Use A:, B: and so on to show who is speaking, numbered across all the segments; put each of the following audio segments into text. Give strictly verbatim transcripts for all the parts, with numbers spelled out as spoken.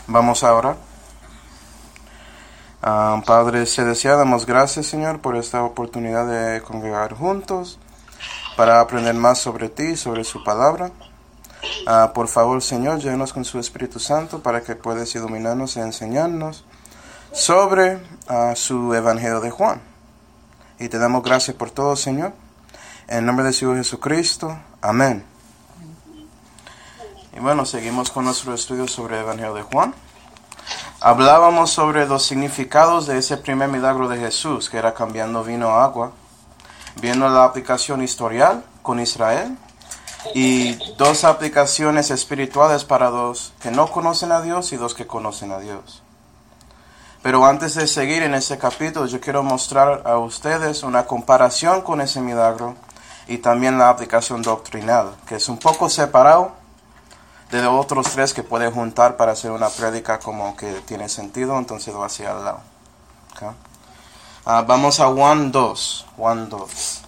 A: Vamos a orar. Uh, Padre Celestial, damos gracias, Señor, por esta oportunidad de congregar juntos para aprender más sobre ti, sobre su palabra. Uh, por favor, Señor, llénanos con su Espíritu Santo para que puedas iluminarnos y enseñarnos sobre uh, su Evangelio de Juan. Y te damos gracias por todo, Señor. En el nombre de su Hijo Jesucristo. Amén. Y bueno, seguimos con nuestro estudio sobre el Evangelio de Juan. Hablábamos sobre los significados de ese primer milagro de Jesús, que era cambiando vino a agua, viendo la aplicación historial con Israel, y dos aplicaciones espirituales para los que no conocen a Dios y los que conocen a Dios. Pero antes de seguir en ese capítulo, yo quiero mostrar a ustedes una comparación con ese milagro y también la aplicación doctrinal, que es un poco separado de los otros tres que puede juntar para hacer una prédica como que tiene sentido, entonces lo hacía al lado. Okay. Uh, vamos a Juan dos. Juan dos.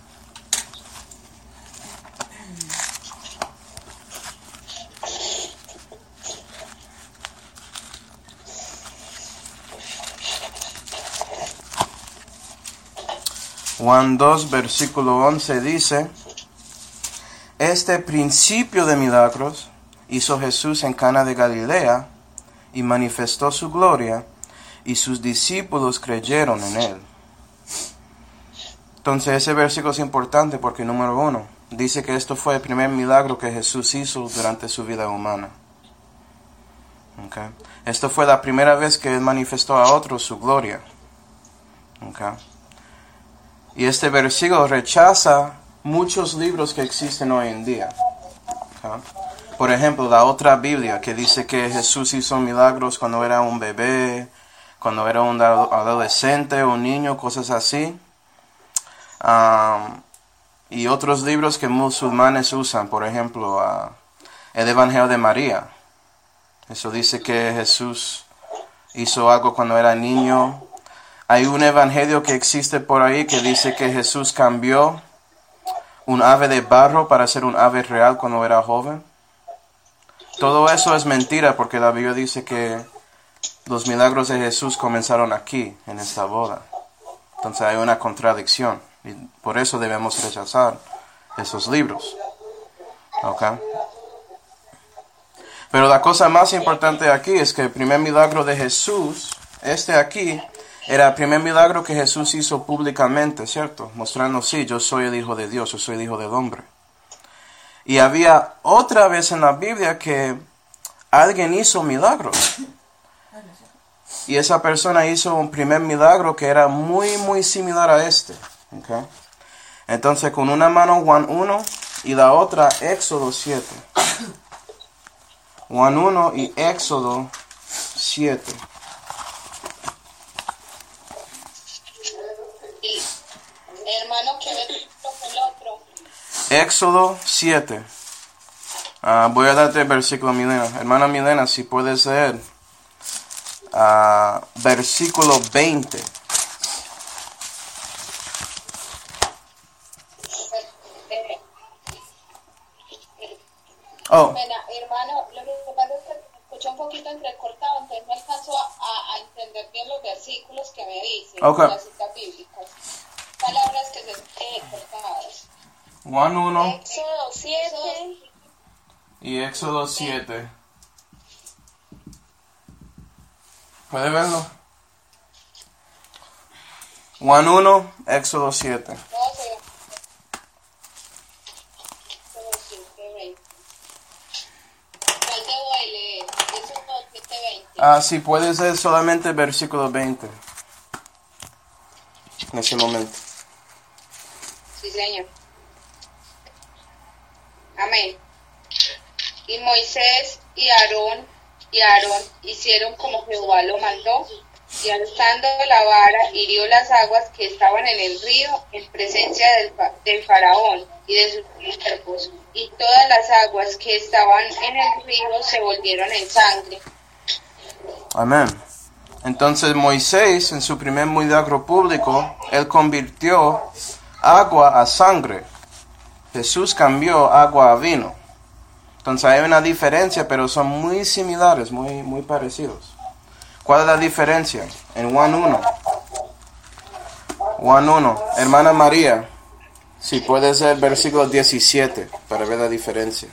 A: Juan dos, versículo once dice: Este principio de milagros hizo Jesús en Cana de Galilea, y manifestó su gloria, y sus discípulos creyeron en él. Entonces ese versículo es importante porque, número uno, dice que esto fue el primer milagro que Jesús hizo durante su vida humana. Okay. Esto fue la primera vez que él manifestó a otros su gloria. Okay. Y este versículo rechaza muchos libros que existen hoy en día. Okay. Por ejemplo, la otra Biblia que dice que Jesús hizo milagros cuando era un bebé, cuando era un adolescente, un niño, cosas así. Um, y otros libros que musulmanes usan, por ejemplo, uh, el Evangelio de María. Eso dice que Jesús hizo algo cuando era niño. Hay un evangelio que existe por ahí que dice que Jesús cambió un ave de barro para ser un ave real cuando era joven. Todo eso es mentira porque la Biblia dice que los milagros de Jesús comenzaron aquí, en esta boda. Entonces hay una contradicción y por eso debemos rechazar esos libros. ¿Okay? Pero la cosa más importante aquí es que el primer milagro de Jesús, este aquí, era el primer milagro que Jesús hizo públicamente, ¿cierto? Mostrando, sí, yo soy el Hijo de Dios, yo soy el Hijo del Hombre. Y había otra vez en la Biblia que alguien hizo milagros. Y esa persona hizo un primer milagro que era muy, muy similar a este. ¿Okay? Entonces, con una mano Juan uno y la otra Éxodo siete. Juan uno y Éxodo siete.
B: Hermano, que ve el otro.
A: Éxodo siete. Uh, voy a darte el versículo, Milena. Hermana Milena, si puedes leer. Uh, versículo veinte. Oh.
B: Hermano, lo que pasa es que me escucho un poquito entrecortado, entonces no alcanzo a, a entender bien los versículos que me dicen,
A: okay.
B: Las citas bíblicas. Palabras que se eh, cortadas.
A: Juan uno.
B: Éxodo siete.
A: Y Éxodo siete. ¿Puede verlo? Juan uno, Éxodo siete.
B: ¿Cuál debo de leer? Éxodo siete veinte.
A: Ah, sí, puede ser solamente el versículo veinte. En ese momento.
B: Sí, señor. Amén. Y Moisés y Aarón y Aarón hicieron como Jehová lo mandó, y alzando la vara hirió las aguas que estaban en el río en presencia del, del faraón y de sus siervos, y todas las aguas que estaban en el río se volvieron en sangre.
A: Amén. Entonces Moisés, en su primer milagro público, él convirtió agua a sangre. Jesús cambió agua a vino. Entonces hay una diferencia, pero son muy similares, muy, muy parecidos. ¿Cuál es la diferencia? En Juan uno. Juan uno. Hermana María, si puede ser versículo diecisiete para ver la diferencia.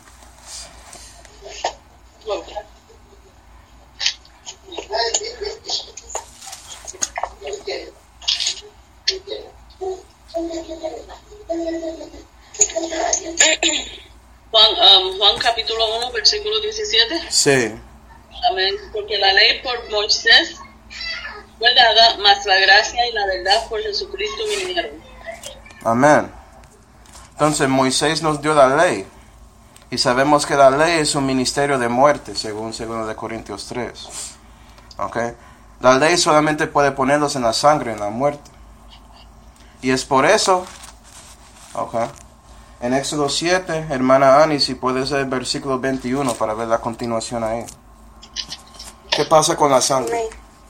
C: Juan, um, Juan capítulo uno, versículo diecisiete.
A: Sí.
C: Amén. Porque la ley por Moisés fue dada, mas la gracia y la verdad por Jesucristo vinieron.
A: Amén. Entonces Moisés nos dio la ley. Y sabemos que la ley es un ministerio de muerte, según segundo de Corintios tres. ¿Okay? La ley solamente puede ponerlos en la sangre, en la muerte. Y es por eso, okay, en Éxodo siete, hermana Ani, si puede ser el versículo veintiuno para ver la continuación ahí. ¿Qué pasa con la sangre?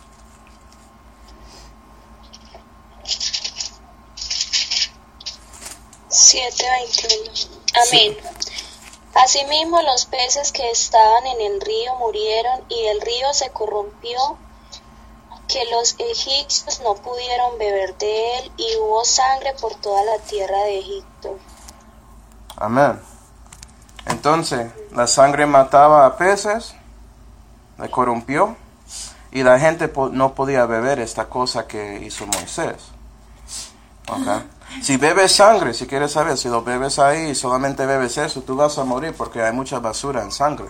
D: siete veintiuno. Amén. Sí. Asimismo los peces que estaban en el río murieron y el río se corrompió, que los egipcios no pudieron beber de él, y hubo sangre por toda la tierra de Egipto.
A: Amén. Entonces, la sangre mataba a peces, le corrompió, y la gente no podía beber esta cosa que hizo Moisés. Okay. Si bebes sangre, si quieres saber, si lo bebes ahí y solamente bebes eso, tú vas a morir porque hay mucha basura en sangre.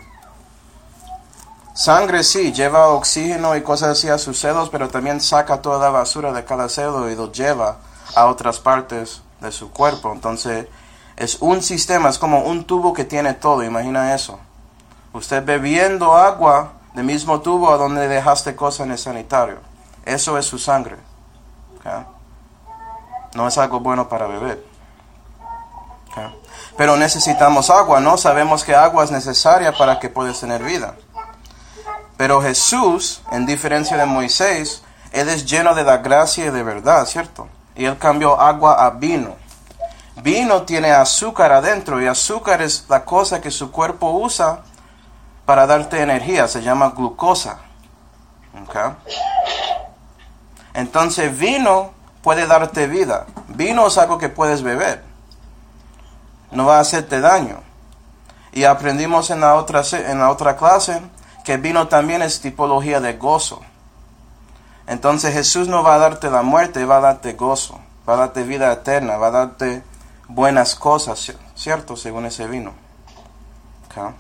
A: Sangre sí, lleva oxígeno y cosas así a sus celos, pero también saca toda la basura de cada celo y lo lleva a otras partes de su cuerpo. Entonces, es un sistema, es como un tubo que tiene todo, imagina eso. Usted bebiendo agua del mismo tubo a donde dejaste cosas en el sanitario. Eso es su sangre. Okay. No es algo bueno para beber. Okay. Pero necesitamos agua, ¿no? Sabemos que agua es necesaria para que puedas tener vida. Pero Jesús, en diferencia de Moisés, Él es lleno de la gracia y de verdad, ¿cierto? Y Él cambió agua a vino. Vino tiene azúcar adentro y azúcar es la cosa que su cuerpo usa para darte energía. Se llama glucosa. Okay. Entonces vino puede darte vida. Vino es algo que puedes beber. No va a hacerte daño. Y aprendimos en la otra, en la otra clase que vino también es tipología de gozo. Entonces Jesús no va a darte la muerte, va a darte gozo. Va a darte vida eterna, va a darte buenas cosas, ¿cierto? Según ese vino. Okay.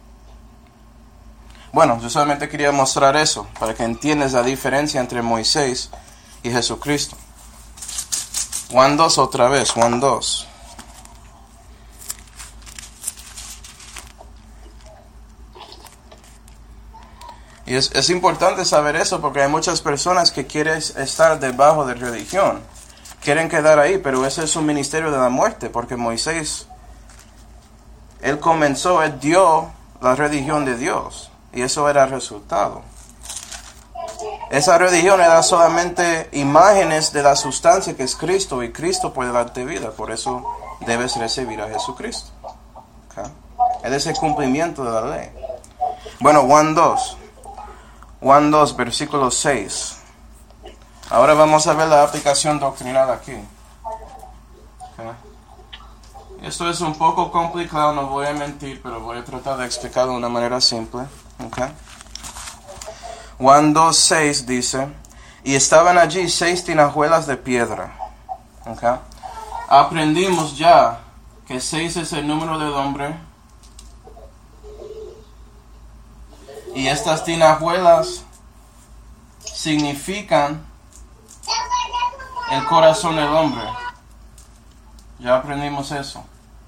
A: Bueno, yo solamente quería mostrar eso, para que entiendas la diferencia entre Moisés y Jesucristo. Juan dos otra vez, Juan dos. Y es, es importante saber eso porque hay muchas personas que quieren estar debajo de religión. Quieren quedar ahí, pero ese es un ministerio de la muerte, porque Moisés, él comenzó, él dio la religión de Dios, y eso era el resultado. Esa religión era solamente imágenes de la sustancia que es Cristo, y Cristo puede darte vida, por eso debes recibir a Jesucristo. Okay. Él es el cumplimiento de la ley. Bueno, Juan dos. Juan dos, versículo seis. Ahora vamos a ver la aplicación doctrinal aquí. Okay. Esto es un poco complicado, no voy a mentir, pero voy a tratar de explicarlo de una manera simple. Okay. Juan dos, seis dice, y estaban allí seis tinajuelas de piedra. Okay. Aprendimos ya que seis es el número del hombre. Y estas tinajuelas significan el corazón del hombre. Ya aprendimos eso.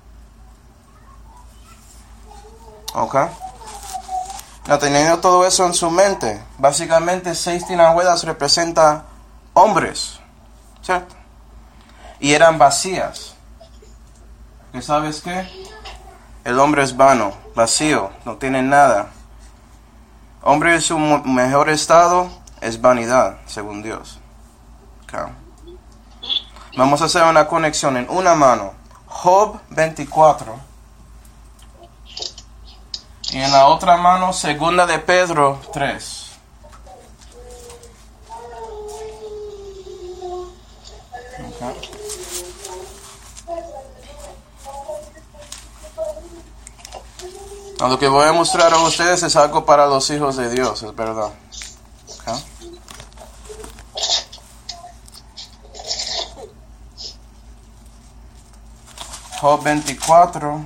A: Ok. No, teniendo todo eso en su mente, básicamente seis tinajuelas representan hombres, ¿cierto? Y eran vacías. ¿Qué sabes qué? El hombre es vano, vacío, no tiene nada. Hombre en su mejor estado es vanidad, según Dios. Okay. Vamos a hacer una conexión en una mano. Job veinticuatro. Y en la otra mano, segunda de Pedro tres. Okay. Lo que voy a mostrar a ustedes es algo para los hijos de Dios, es verdad. Okay. Job veinticuatro.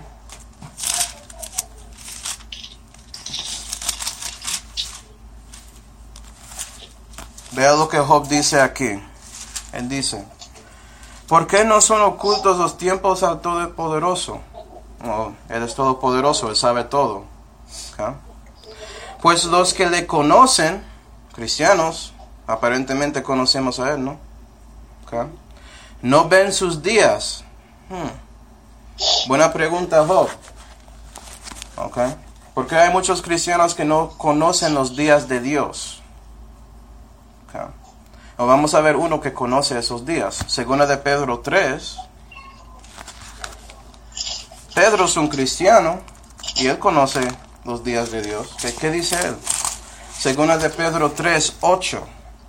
A: Vea lo que Job dice aquí. Él dice: ¿por qué no son ocultos los tiempos al Todopoderoso? Oh, él es todopoderoso, Él sabe todo. ¿Okay? Pues los que le conocen, cristianos, aparentemente conocemos a Él, ¿no? ¿Okay? No ven sus días. Hmm. Buena pregunta, Job. ¿Okay? Porque hay muchos cristianos que no conocen los días de Dios. ¿Okay? O vamos a ver uno que conoce esos días. Segunda de Pedro tres. Pedro es un cristiano y él conoce los días de Dios. ¿Qué, qué dice él? Segunda de Pedro tres, ocho.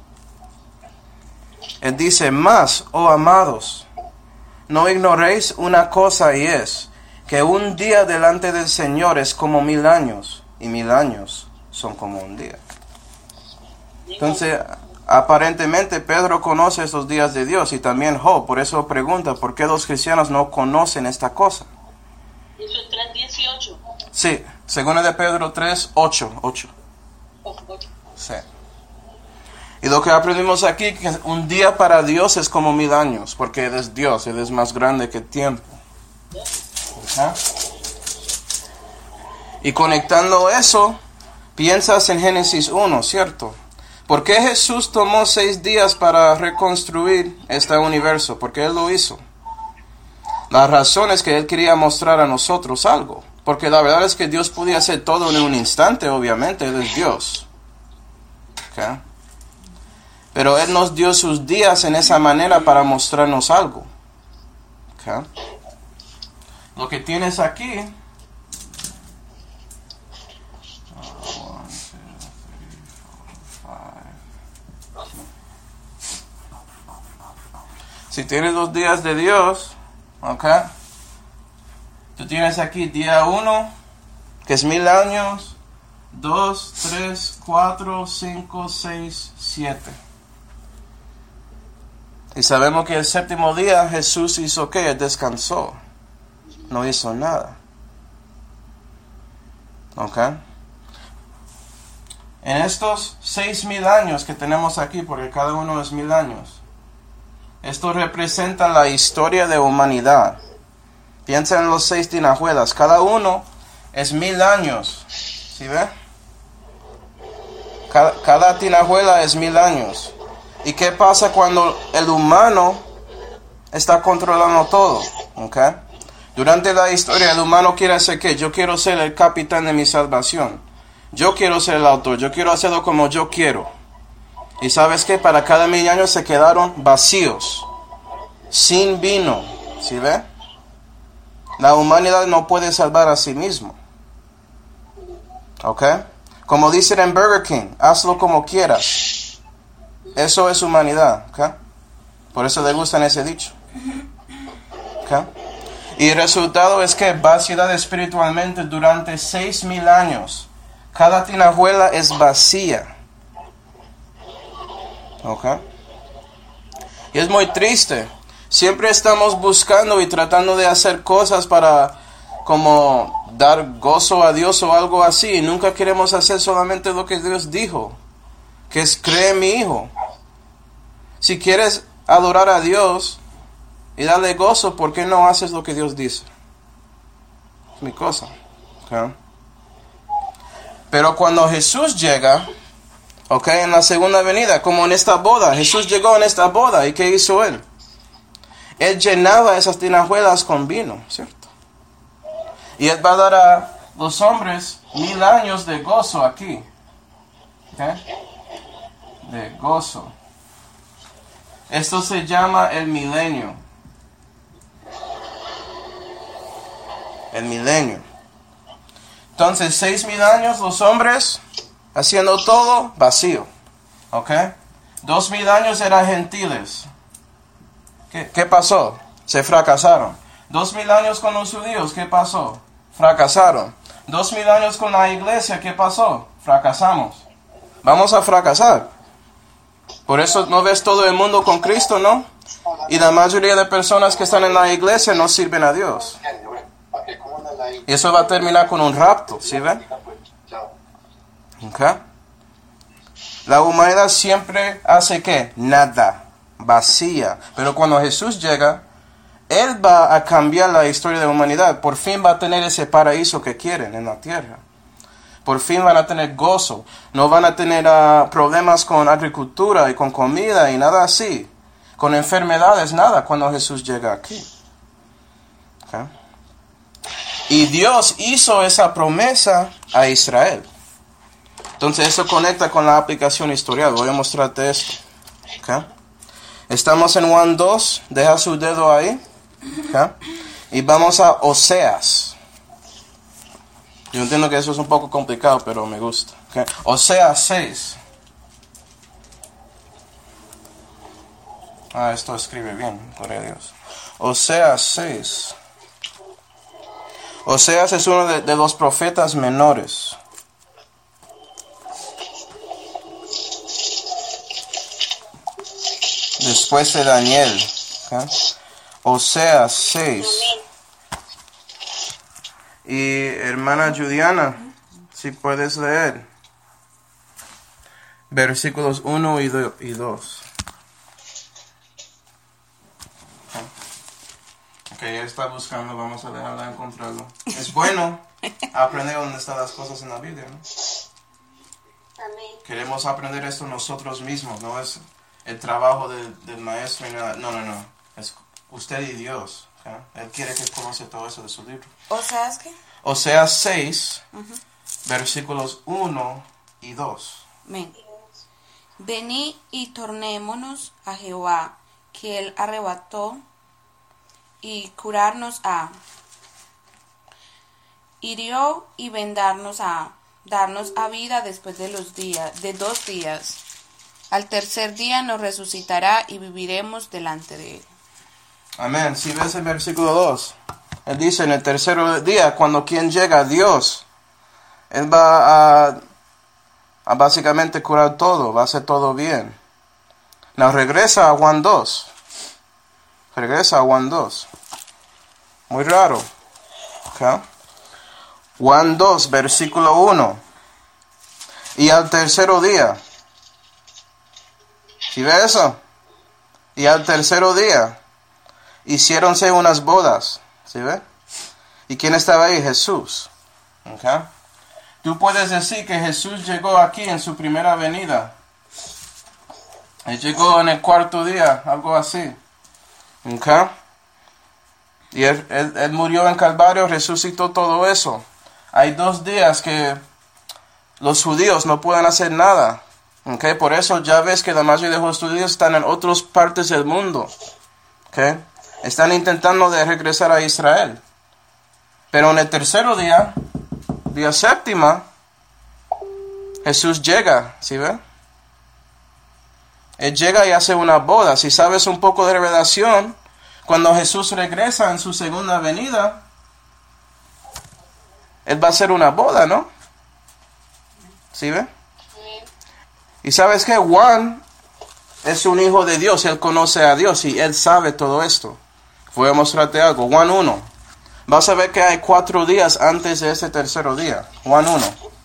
A: Él dice: mas, oh amados, no ignoréis una cosa, y es que un día delante del Señor es como mil años, y mil años son como un día. Entonces, aparentemente Pedro conoce estos días de Dios, y también Job. Por eso pregunta: ¿por qué los cristianos no conocen esta cosa?
C: Eso es tres dieciocho.
A: Sí, segunda de Pedro tres, ocho. ocho.
C: Oh, ocho.
A: Sí. Y lo que aprendimos aquí, que un día para Dios es como mil años, porque Él es Dios, Él es más grande que el tiempo. ¿Ah? Y conectando eso, piensas en Génesis uno, ¿cierto? ¿Por qué Jesús tomó seis días para reconstruir este universo? Porque Él lo hizo. La razón es que Él quería mostrar a nosotros algo. Porque la verdad es que Dios podía hacer todo en un instante, obviamente, Él es Dios. ¿Okay? Pero Él nos dio sus días en esa manera para mostrarnos algo. ¿Okay? Lo que tienes aquí... Si tienes los días de Dios, ¿ok? Tú tienes aquí día uno, que es mil años, dos, tres, cuatro, cinco, seis, siete. Y sabemos que el séptimo día Jesús hizo ¿qué? Él descansó. No hizo nada. ¿Ok? En estos seis mil años que tenemos aquí, porque cada uno es mil años, esto representa la historia de humanidad. Piensa en los seis tinajuelas. Cada uno es mil años. ¿Sí ve? Cada, cada tinajuela es mil años. ¿Y qué pasa cuando el humano está controlando todo? ¿Okay? Durante la historia el humano quiere hacer ¿qué? Yo quiero ser el capitán de mi salvación. Yo quiero ser el autor. Yo quiero hacerlo como yo quiero. Y ¿sabes qué? Para cada mil años se quedaron vacíos, sin vino. ¿Sí ve? La humanidad no puede salvar a sí mismo. ¿Ok? Como dicen en Burger King, hazlo como quieras. Eso es humanidad. ¿Ok? Por eso le gustan ese dicho. ¿Ok? Y el resultado es que vaciedad espiritualmente durante seis mil años. Cada tinajuela es vacía. ¿Ok? Y es muy triste. Siempre estamos buscando y tratando de hacer cosas para como dar gozo a Dios o algo así. Y nunca queremos hacer solamente lo que Dios dijo, que es cree en mi Hijo. Si quieres adorar a Dios y darle gozo, ¿por qué no haces lo que Dios dice? Es mi cosa. ¿Okay? Pero cuando Jesús llega... Ok, en la segunda venida, como en esta boda. Jesús llegó en esta boda. ¿Y qué hizo Él? Él llenaba esas tinajuelas con vino, ¿cierto? Y Él va a dar a los hombres mil años de gozo aquí. ¿Ok? De gozo. Esto se llama el milenio. El milenio. Entonces, seis mil años los hombres haciendo todo vacío. ¿Ok? Dos mil años eran gentiles. ¿Qué, qué pasó? Se fracasaron. Dos mil años con los judíos, ¿qué pasó? Fracasaron. Dos mil años con la iglesia, ¿qué pasó? Fracasamos. Vamos a fracasar. Por eso no ves todo el mundo con Cristo, ¿no? Y la mayoría de personas que están en la iglesia no sirven a Dios. Y eso va a terminar con un rapto, ¿sí ven? ¿Okay? La humanidad siempre hace ¿qué? Nada, vacía. Pero cuando Jesús llega, Él va a cambiar la historia de la humanidad. Por fin va a tener ese paraíso que quieren en la tierra. Por fin van a tener gozo. No van a tener uh, problemas con agricultura y con comida y nada así. Con enfermedades, nada, cuando Jesús llega aquí. ¿Okay? Y Dios hizo esa promesa a Israel. Entonces eso conecta con la aplicación historial. Voy a mostrarte esto. ¿Okay? Estamos en Juan dos. Deja su dedo ahí. ¿Okay? Y vamos a Oseas. Yo entiendo que eso es un poco complicado, pero me gusta. ¿Okay? Oseas seis. Ah, esto escribe bien, gloria a Dios. Oseas seis. Oseas es uno de, de los profetas menores. Después de Daniel. ¿Okay? Oseas seis. Y hermana Juliana, si puedes leer. Versículos uno y dos. Ok, ella está buscando, vamos a dejarla encontrarlo. Es bueno aprender dónde están las cosas en la Biblia, ¿no?
D: Amén.
A: Queremos aprender esto nosotros mismos, no es el trabajo del, del maestro y nada. No, no, no. Es usted y Dios. ¿Okay? Él quiere que conoce todo eso de su libro.
E: ¿Oseas qué?
A: Oseas seis,
E: Uh-huh.
A: versículos uno y dos.
E: Amén. Venid y tornémonos a Jehová, que él arrebató, y curarnos a, hirió y vendarnos a, darnos a vida después de los días, de dos días. Al tercer día nos resucitará y viviremos delante de él.
A: Amén. Si ves el versículo dos, él dice en el tercer día, cuando quien llega a Dios, él va a, a básicamente curar todo, va a hacer todo bien. Nos regresa a Juan dos. Regresa a Juan dos. Muy raro. Okay. Juan dos, versículo uno. Y al tercer día. ¿Sí ve eso? Y al tercer día hiciéronse unas bodas. ¿Sí ve? ¿Y quién estaba ahí? Jesús. Okay. Tú puedes decir que Jesús llegó aquí en su primera venida. Él llegó en el cuarto día, algo así. Okay. Y él, él, él murió en Calvario, resucitó todo eso. Hay dos días que los judíos no pueden hacer nada. Okay. Por eso ya ves que la mayoría de los judíos están en otras partes del mundo. Okay. Están intentando de regresar a Israel. Pero en el tercer día, día séptima, Jesús llega, ¿sí ve? Él llega y hace una boda. Si sabes un poco de revelación, cuando Jesús regresa en su segunda venida, Él va a hacer una boda, ¿no? ¿Sí ve? Y sabes que Juan es un hijo de Dios, él conoce a Dios y él sabe todo esto. Voy a mostrarte algo. Juan uno. Vas a ver que hay cuatro días antes de ese tercer día. Juan uno.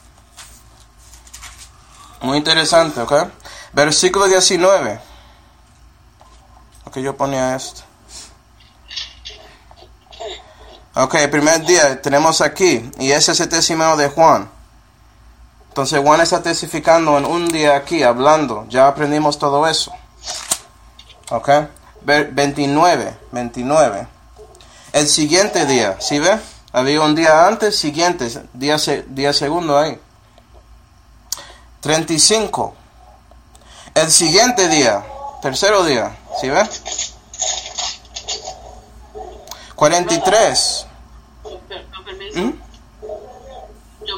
A: Muy interesante, ¿ok? Versículo diecinueve. Ok, yo ponía esto. Ok, el primer día tenemos aquí. Y ese es el testimonio de Juan. Entonces Juan está testificando en un día aquí, hablando. Ya aprendimos todo eso. Ok. veintinueve. veintinueve. El siguiente día, ¿sí ve? Había un día antes, siguiente, día, día segundo ahí. treinta y cinco. El siguiente día, tercero día, ¿sí ve? cuarenta y tres.
C: Con permiso.
A: ¿Mm?
C: Yo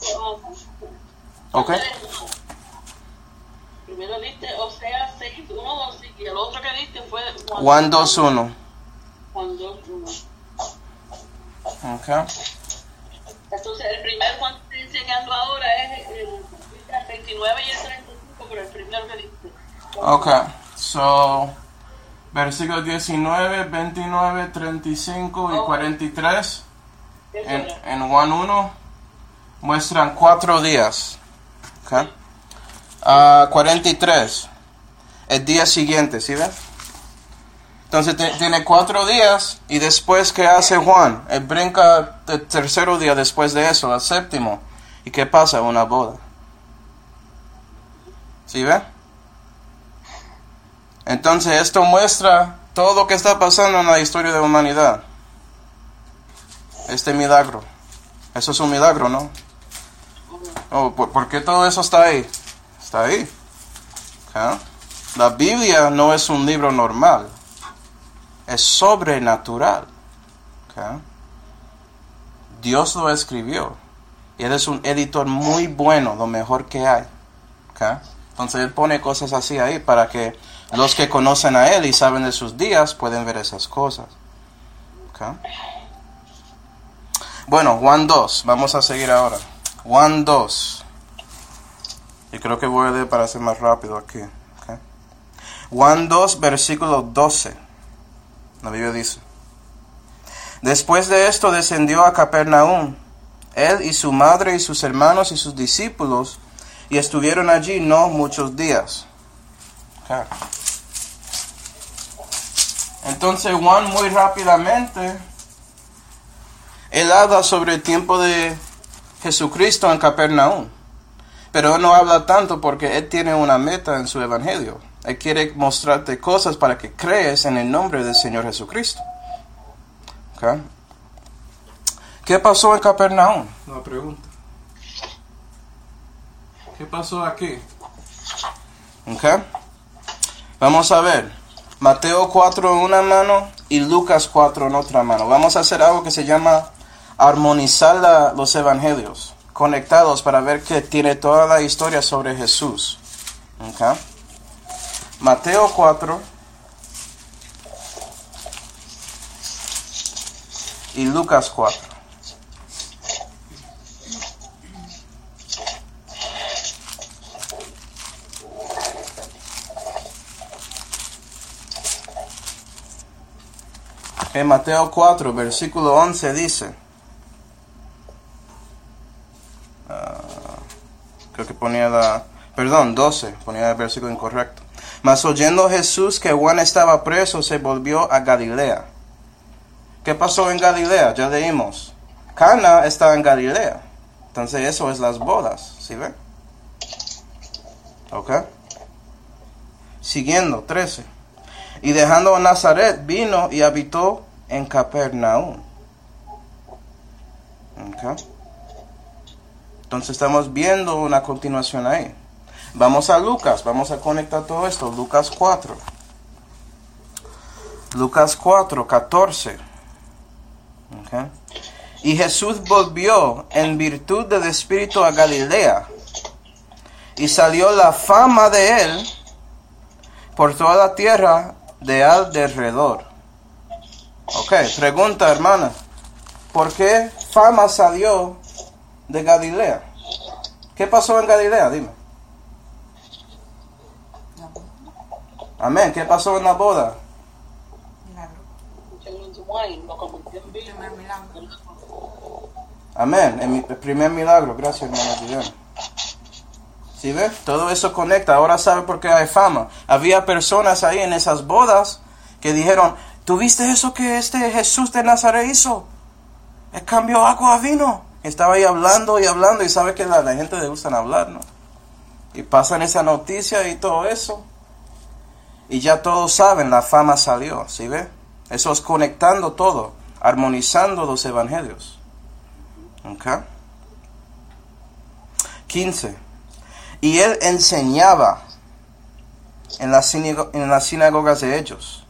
A: Ok.
C: Primero diste Oseas seis, uno, dos, y el otro que diste fue
A: Juan dos, uno.
C: Juan dos, uno.
A: Ok.
C: Entonces, el primer Juan que estoy enseñando ahora es el, el veintinueve y el treinta y cinco, pero el primero que diste.
A: Ok. So, versículos diecinueve, veintinueve, treinta y cinco y cuarenta y tres en, en Juan uno muestran cuatro días. Ok. Uh, cuarenta y tres, el día siguiente, ¿sí ven? Entonces te, tiene cuatro días y después ¿qué hace Juan? Él brinca el tercer día después de eso, al séptimo. ¿Y qué pasa? Una boda. ¿Sí ven? Entonces esto muestra todo lo que está pasando en la historia de la humanidad. Este milagro. Eso es un milagro, ¿no? Oh, ¿por, ¿por qué todo eso está ahí? Está ahí. ¿Okay? La Biblia no es un libro normal. Es sobrenatural. ¿Okay? Dios lo escribió. Y Él es un editor muy bueno, lo mejor que hay. ¿Okay? Entonces Él pone cosas así ahí para que los que conocen a Él y saben de sus días pueden ver esas cosas. ¿Okay? Bueno, Juan dos. Vamos a seguir ahora. Juan dos. Y creo que voy a leer para ser más rápido aquí. ¿Okay? Juan dos, versículo doce. La Biblia dice: Después de esto descendió a Capernaum, él y su madre y sus hermanos y sus discípulos, y estuvieron allí no muchos días. Okay. Entonces Juan muy rápidamente, él habla sobre el tiempo de Jesucristo en Capernaum. Pero él no habla tanto porque él tiene una meta en su evangelio. Él quiere mostrarte cosas para que crees en el nombre del Señor Jesucristo. Okay. ¿Qué pasó en Capernaum? La pregunta. ¿Qué pasó aquí? Okay. Vamos a ver. Mateo cuatro en una mano y Lucas cuatro en otra mano. Vamos a hacer algo que se llama armonizar la, los evangelios. Conectados para ver que tiene toda la historia sobre Jesús. Okay. Mateo cuatro y Lucas cuatro. En Mateo cuatro, versículo once dice, creo que ponía la, perdón, doce, ponía el versículo incorrecto. Mas oyendo Jesús que Juan estaba preso, se volvió a Galilea. ¿Qué pasó en Galilea? Ya leímos. Cana está en Galilea. Entonces eso es las bodas, ¿sí ven? Ok. Siguiendo, trece. Y dejando a Nazaret, vino y habitó en Capernaum. Ok. Entonces estamos viendo una continuación ahí. Vamos a Lucas, vamos a conectar todo esto. Lucas cuatro. Lucas cuatro, catorce. Okay. Y Jesús volvió en virtud del Espíritu a Galilea. Y salió la fama de él por toda la tierra de alrededor. Ok, pregunta, hermana. ¿Por qué fama salió de Galilea? ¿Qué pasó en Galilea? Dime. Amén. ¿Qué pasó en la boda? Amén. En mi, el primer milagro. Gracias, hermano Guillermo. ¿Sí ves? Todo eso conecta. Ahora sabe por qué hay fama. Había personas ahí en esas bodas que dijeron, ¿tú viste eso que este Jesús de Nazaret hizo? Él cambió agua a vino. Estaba ahí hablando y hablando y sabe que la, la gente le gusta hablar, ¿no? Y pasan esa noticia y todo eso. Y ya todos saben, la fama salió, ¿sí ve? Eso es conectando todo, armonizando los evangelios. ¿Ok? quince. Y él enseñaba en, la sinago- en las sinagogas de ellos.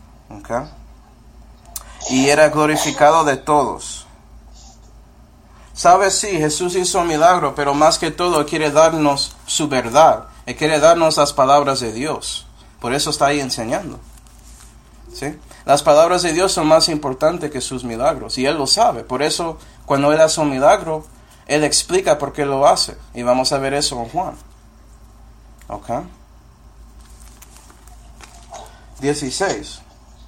A: ¿Ok? Y era glorificado de todos. Sabes, sí, Jesús hizo un milagro, pero más que todo Él quiere darnos su verdad. Él quiere darnos las palabras de Dios. Por eso está ahí enseñando. ¿Sí? Las palabras de Dios son más importantes que sus milagros. Y Él lo sabe. Por eso, cuando Él hace un milagro, Él explica por qué lo hace. Y vamos a ver eso en Juan. ¿Ok? dieciséis.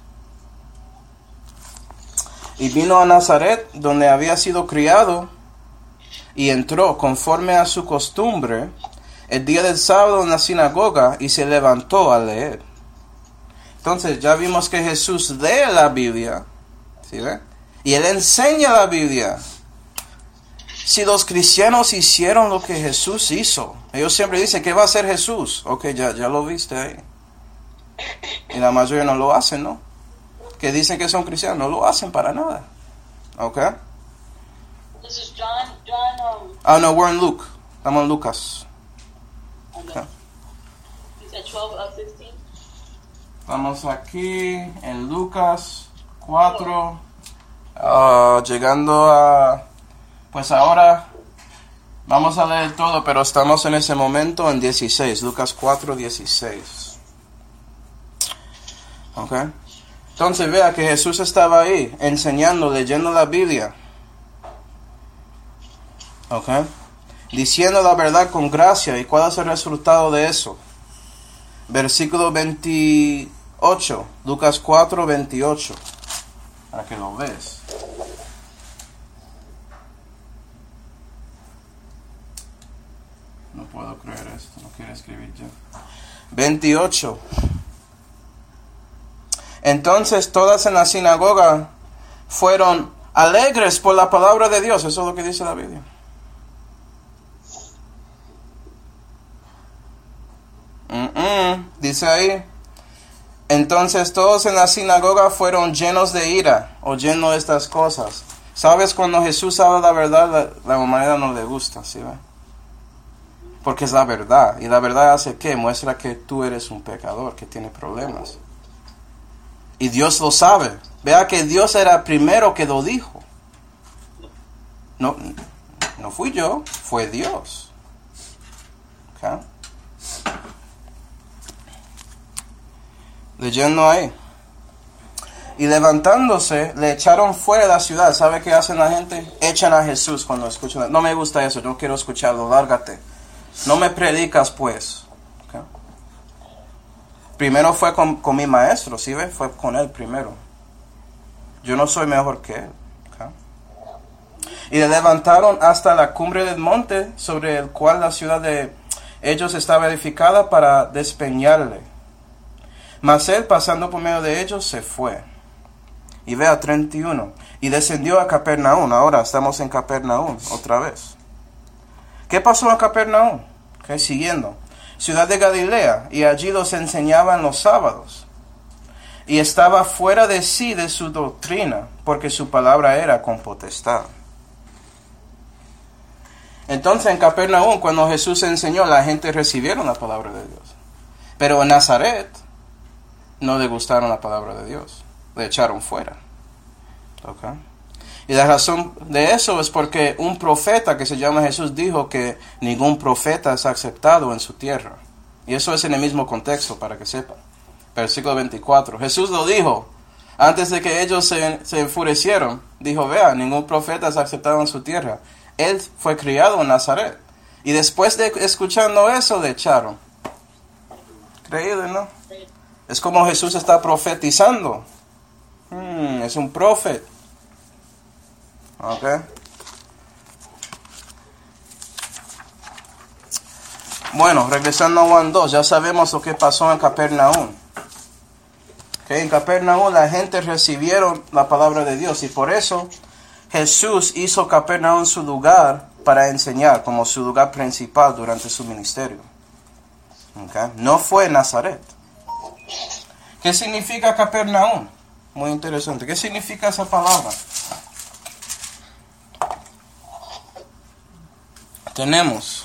A: Y vino a Nazaret, donde había sido criado, y entró conforme a su costumbre el día del sábado en la sinagoga, y se levantó a leer. Entonces ya vimos que Jesús lee la Biblia, ¿sí ve? Y Él enseña la Biblia. Si los cristianos hicieron lo que Jesús hizo, ellos siempre dicen, ¿qué va a hacer Jesús? Ok, ya, ya lo viste ahí. Y la mayoría no lo hacen, ¿no? Que dicen que son cristianos, no lo hacen para nada. ¿Ok?
C: This is John, John, um,
A: Ah, no, we're in Luke. Estamos en Lucas. Okay.
C: you said twelve of sixteen?
A: Estamos aquí en Lucas cuatro. Uh, llegando a... Pues ahora vamos a leer todo, pero estamos en ese momento en dieciséis. Lucas cuatro, dieciséis. ¿Ok? Entonces vea que Jesús estaba ahí enseñando, leyendo la Biblia. ¿Ok? Diciendo la verdad con gracia. ¿Y cuál es el resultado de eso? Versículo veintiocho. Lucas cuatro, veintiocho. Para que lo veas. No puedo creer esto. No quiero escribir yo. veintiocho. Entonces todas en la sinagoga fueron alegres por la palabra de Dios. Eso es lo que dice la Biblia. Mm-mm. Dice ahí. Entonces todos en la sinagoga fueron llenos de ira, oyendo estas cosas. ¿Sabes? Cuando Jesús habla la verdad, la, la humanidad no le gusta, ¿sí ve? Porque es la verdad. Y la verdad hace ¿qué? Muestra que tú eres un pecador, que tiene problemas. Y Dios lo sabe. Vea que Dios era el primero que lo dijo. No, no fui yo, fue Dios. ¿Okay? Leyendo ahí. Y levantándose, le echaron fuera de la ciudad. ¿Sabe qué hacen la gente? Echan a Jesús cuando escuchan. No me gusta eso, no quiero escucharlo, lárgate. No me predicas, pues. ¿Okay? Primero fue con, con mi maestro, ¿sí ve? Fue con él primero. Yo no soy mejor que él. ¿Okay? Y le levantaron hasta la cumbre del monte, sobre el cual la ciudad de ellos estaba edificada, para despeñarle. Mas él, pasando por medio de ellos, se fue. Y vea treinta y uno. Y descendió a Capernaum. Ahora estamos en Capernaum, otra vez. ¿Qué pasó en Capernaum? Okay, siguiendo. Ciudad de Galilea. Y allí los enseñaban los sábados. Y estaba fuera de sí de su doctrina, porque su palabra era con potestad. Entonces en Capernaum, cuando Jesús enseñó, la gente recibieron la palabra de Dios. Pero en Nazaret no le gustaron la palabra de Dios. Le echaron fuera. ¿Okay? Y la razón de eso es porque un profeta que se llama Jesús dijo que ningún profeta es aceptado en su tierra. Y eso es en el mismo contexto, para que sepan. Versículo veinticuatro. Jesús lo dijo antes de que ellos se, se enfurecieron. Dijo, vea, ningún profeta es aceptado en su tierra. Él fue criado en Nazaret. Y después de escuchando eso, le echaron. Creído, ¿no? Es como Jesús está profetizando. Hmm, es un profeta. Ok. Bueno, regresando a Juan dos, ya sabemos lo que pasó en Capernaum. Okay, en Capernaum la gente recibieron la palabra de Dios y por eso Jesús hizo Capernaum su lugar para enseñar, como su lugar principal durante su ministerio. Okay. No fue Nazaret. ¿Qué significa Capernaum? Muy interesante. ¿Qué significa esa palabra? Tenemos.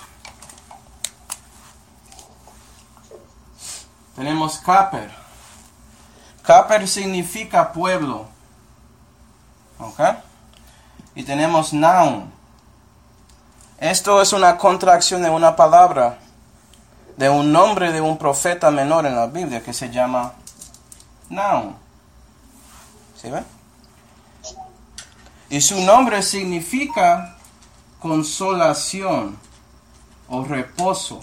A: Tenemos Caper. Caper significa pueblo. ¿Ok? Y tenemos Naum. Esto es una contracción de una palabra, de un nombre de un profeta menor en la Biblia que se llama Nahum. ¿Sí ve? Y su nombre significa consolación o reposo.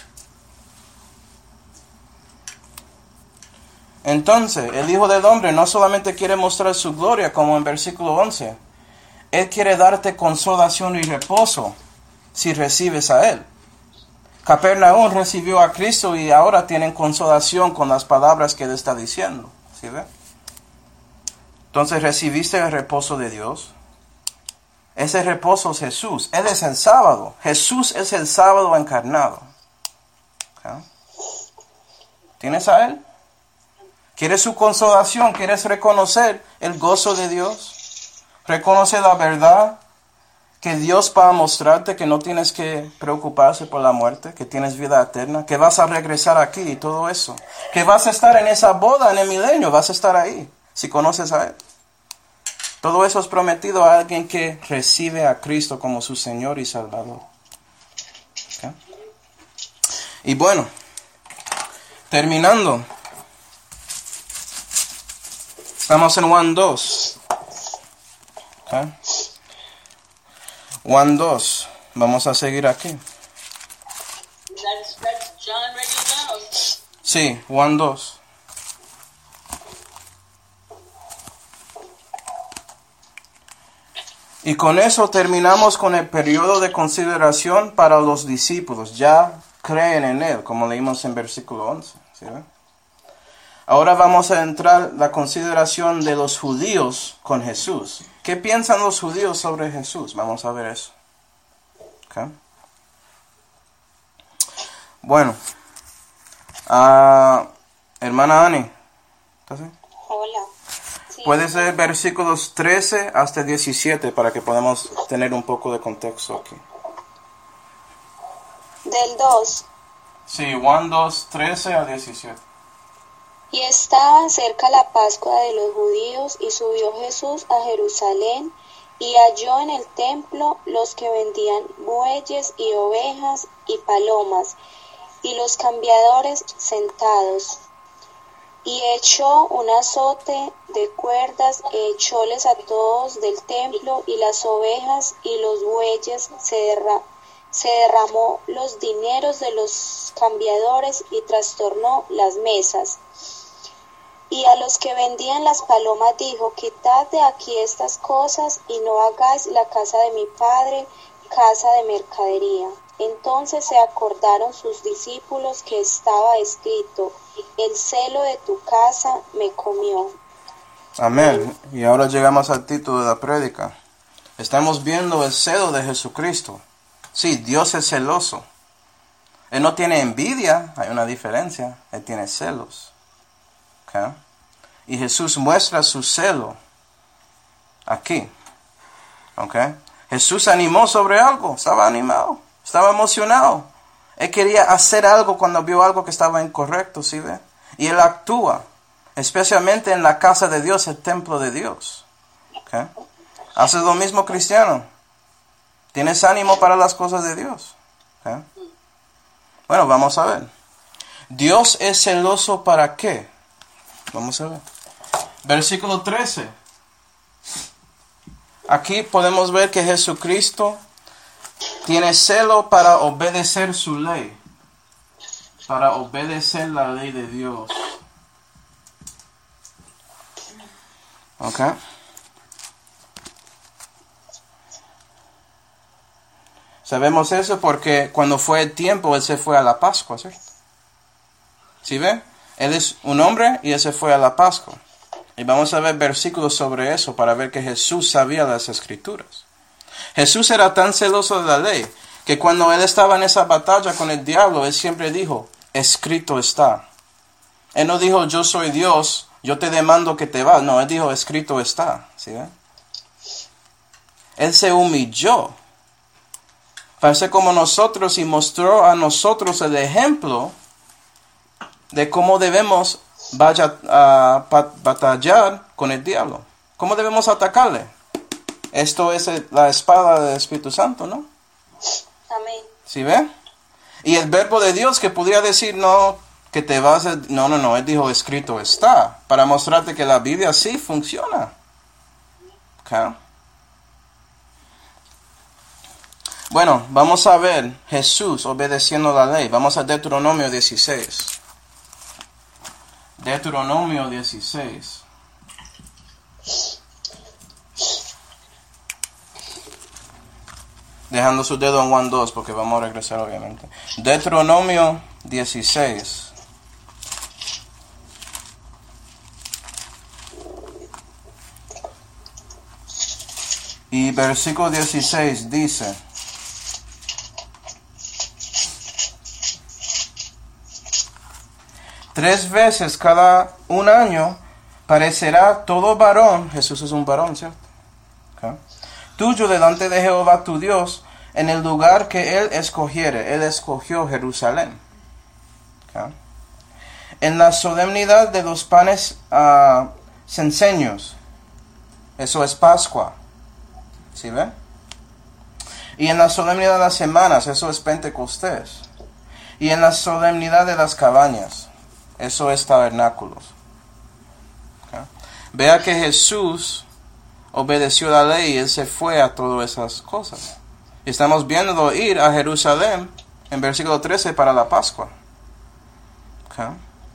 A: Entonces, el Hijo del Hombre no solamente quiere mostrar su gloria, como en versículo once. Él quiere darte consolación y reposo si recibes a Él. Capernaum recibió a Cristo y ahora tienen consolación con las palabras que Él está diciendo. ¿Sí ve? Entonces, ¿recibiste el reposo de Dios? Ese reposo es Jesús. Él es el sábado. Jesús es el sábado encarnado. ¿Okay? ¿Tienes a Él? ¿Quieres su consolación? ¿Quieres reconocer el gozo de Dios? ¿Reconoce la verdad? Que Dios va a mostrarte que no tienes que preocuparse por la muerte, que tienes vida eterna, que vas a regresar aquí y todo eso. Que vas a estar en esa boda en el milenio, vas a estar ahí, si conoces a Él. Todo eso es prometido a alguien que recibe a Cristo como su Señor y Salvador. ¿Okay? Y bueno, terminando. Estamos en Juan dos. ¿Okay? Juan dos. Vamos a seguir aquí.
C: That's, that's John already knows.
A: Sí, Juan dos. Y con eso terminamos con el periodo de consideración para los discípulos. Ya creen en Él, como leímos en versículo once. ¿Sí ve? Ahora vamos a entrar en la consideración de los judíos con Jesús. ¿Qué piensan los judíos sobre Jesús? Vamos a ver eso. Okay. Bueno, uh, hermana Ani, ¿estás ahí?
D: Hola. Sí.
A: Puede ser versículos trece hasta diecisiete para que podamos tener un poco de contexto aquí.
D: Del dos.
A: Sí, Juan dos, trece a diecisiete.
D: Y estaba cerca la Pascua de los judíos, y subió Jesús a Jerusalén, y halló en el templo los que vendían bueyes y ovejas y palomas, y los cambiadores sentados. Y echó un azote de cuerdas, e echóles a todos del templo, y las ovejas y los bueyes se derra- se derramó los dineros de los cambiadores, y trastornó las mesas. Y a los que vendían las palomas dijo: quitad de aquí estas cosas, y no hagáis la casa de mi Padre casa de mercadería. Entonces se acordaron sus discípulos que estaba escrito: el celo de tu casa me comió.
A: Amén. Y ahora llegamos al título de la prédica. Estamos viendo el celo de Jesucristo. Sí, Dios es celoso. Él no tiene envidia, hay una diferencia. Él tiene celos. Okay. Y Jesús muestra su celo aquí. Okay. Jesús animó sobre algo, estaba animado, estaba emocionado. Él quería hacer algo cuando vio algo que estaba incorrecto, ¿sí ve? Y él actúa, especialmente en la casa de Dios, el templo de Dios. Okay. Hace lo mismo cristiano. ¿Tienes ánimo para las cosas de Dios? Okay. Bueno, vamos a ver. ¿Dios es celoso para qué? Vamos a ver. Versículo trece. Aquí podemos ver que Jesucristo tiene celo para obedecer su ley. Para obedecer la ley de Dios. ¿Ok? Sabemos eso porque cuando fue el tiempo, Él se fue a la Pascua, ¿cierto? ¿Sí ve? Él es un hombre y Él se fue a la Pascua. Y vamos a ver versículos sobre eso para ver que Jesús sabía las Escrituras. Jesús era tan celoso de la ley que cuando Él estaba en esa batalla con el diablo, Él siempre dijo: escrito está. Él no dijo: yo soy Dios, yo te demando que te vas. No, Él dijo: escrito está. ¿Sí ve? Él se humilló para ser como nosotros y mostró a nosotros el ejemplo de cómo debemos vaya a batallar con el diablo. ¿Cómo debemos atacarle? Esto es la espada del Espíritu Santo, ¿no?
D: Amén.
A: ¿Sí ve? Y el verbo de Dios que podría decir no, que te vas a... No, no, no, él dijo escrito está, para mostrarte que la Biblia sí funciona. ¿Okay? Bueno, vamos a ver Jesús obedeciendo la ley. Vamos a Deuteronomio dieciséis. Deuteronomio dieciséis. Dejando su dedo en Juan dos porque vamos a regresar obviamente. Deuteronomio dieciséis. Y versículo dieciséis dice: Tres veces cada un año parecerá todo varón, Jesús es un varón, ¿cierto? Okay. Tuyo delante de Jehová tu Dios, en el lugar que Él escogiere. Él escogió Jerusalén. Okay. En la solemnidad de los panes uh, cenceños. Eso es Pascua. ¿Sí ve? Y en la solemnidad de las semanas. Eso es Pentecostés. Y en la solemnidad de las cabañas. Eso es tabernáculos. Okay. Vea que Jesús obedeció la ley y Él se fue a todas esas cosas. Estamos viendo ir a Jerusalén en versículo trece para la Pascua. Okay.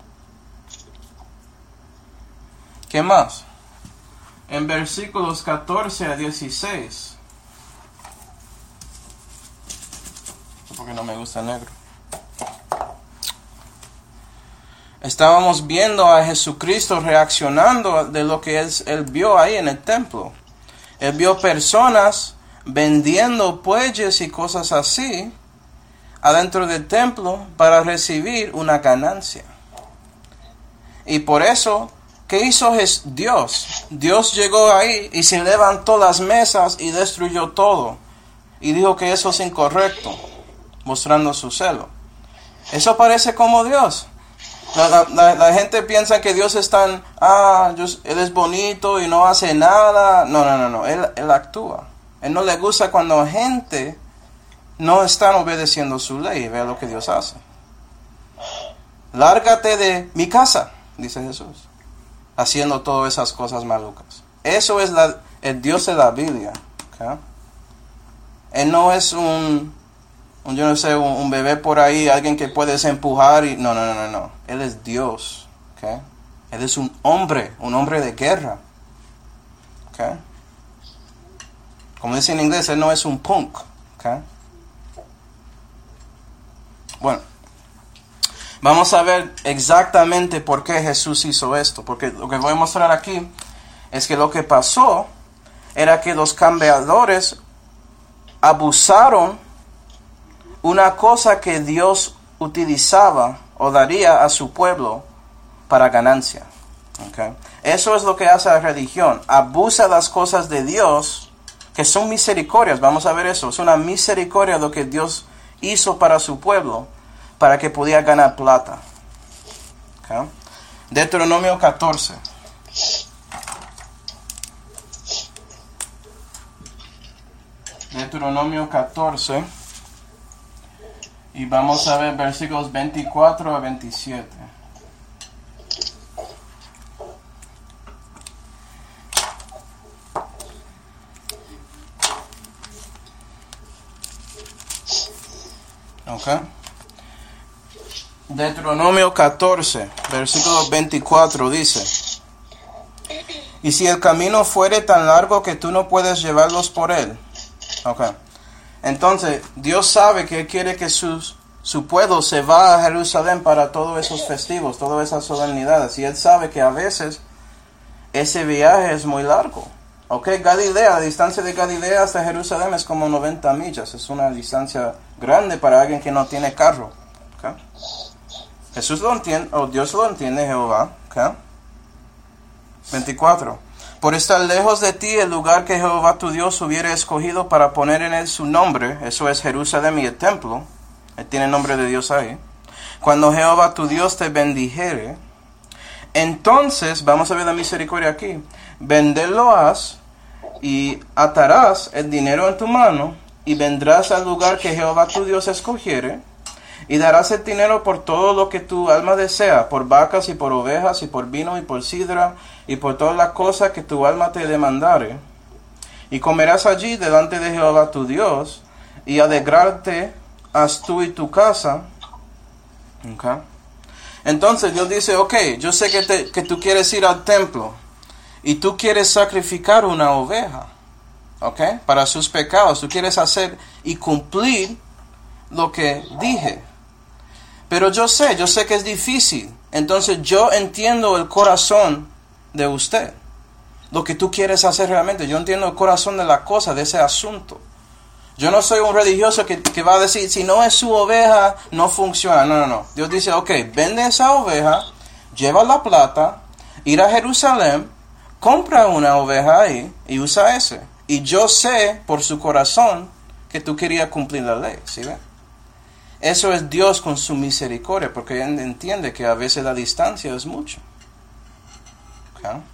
A: ¿Qué más? En versículos catorce a dieciséis. Porque no me gusta el negro. Estábamos viendo a Jesucristo reaccionando de lo que él, él vio ahí en el templo. Él vio personas vendiendo bueyes y cosas así adentro del templo para recibir una ganancia. Y por eso, ¿qué hizo Dios? Dios llegó ahí y se levantó las mesas y destruyó todo. Y dijo que eso es incorrecto, mostrando su celo. Eso parece como Dios. La, la, la, la gente piensa que Dios es tan, ah, Dios, Él es bonito y no hace nada. No, no, no, no, Él, él actúa. Él no le gusta cuando gente no está obedeciendo su ley. Vea lo que Dios hace. Lárgate de mi casa, dice Jesús, haciendo todas esas cosas malucas. Eso es la, el Dios de la Biblia. ¿Okay? Él no es un... yo no sé, un, un bebé por ahí, alguien que puedes empujar y... No, no, no, no, no. Él es Dios. ¿Okay? Él es un hombre, un hombre de guerra. ¿Okay? Como dice en inglés, Él no es un punk. ¿Okay? Bueno, vamos a ver exactamente por qué Jesús hizo esto. Porque lo que voy a mostrar aquí es que lo que pasó era que los cambiadores abusaron una cosa que Dios utilizaba o daría a su pueblo para ganancia. Okay. Eso es lo que hace la religión. Abusa las cosas de Dios, que son misericordias. Vamos a ver eso. Es una misericordia lo que Dios hizo para su pueblo, para que pudiera ganar plata. Okay. Deuteronomio catorce. Deuteronomio catorce. Y vamos a ver versículos veinticuatro a veintisiete. Ok. Deuteronomio catorce, versículo veinticuatro dice: Y si el camino fuere tan largo que tú no puedes llevarlos por él. Ok. Entonces, Dios sabe que Él quiere que sus, su pueblo se va a Jerusalén para todos esos festivos, todas esas solemnidades. Y Él sabe que a veces ese viaje es muy largo. Ok, Galilea, la distancia de Galilea hasta Jerusalén es como noventa millas. Es una distancia grande para alguien que no tiene carro. Okay. Jesús lo entiende, o Dios lo entiende, Jehová. Okay. veinticuatro. Por estar lejos de ti el lugar que Jehová tu Dios hubiera escogido para poner en él su nombre, eso es Jerusalén y el templo, él tiene el nombre de Dios ahí. Cuando Jehová tu Dios te bendijere, entonces, vamos a ver la misericordia aquí, venderlo has y atarás el dinero en tu mano y vendrás al lugar que Jehová tu Dios escogiere, y darás el dinero por todo lo que tu alma desea, por vacas y por ovejas, y por vino y por sidra, y por todas las cosas que tu alma te demandare. Y comerás allí delante de Jehová tu Dios, y alegrarte has tú y tu casa. Okay. Entonces Dios dice, ok, yo sé que, te, que tú quieres ir al templo, y tú quieres sacrificar una oveja, ok, para sus pecados. Tú quieres hacer y cumplir lo que dije. Pero yo sé, yo sé que es difícil. Entonces yo entiendo el corazón de usted. Lo que tú quieres hacer realmente. Yo entiendo el corazón de la cosa, de ese asunto. Yo no soy un religioso que, que va a decir, si no es su oveja, no funciona. No, no, no. Dios dice, ok, vende esa oveja, lleva la plata, ir a Jerusalén, compra una oveja ahí y usa ese. Y yo sé por su corazón que tú querías cumplir la ley. ¿Sí ve? Eso es Dios con su misericordia, porque Él entiende que a veces la distancia es mucho. Okay.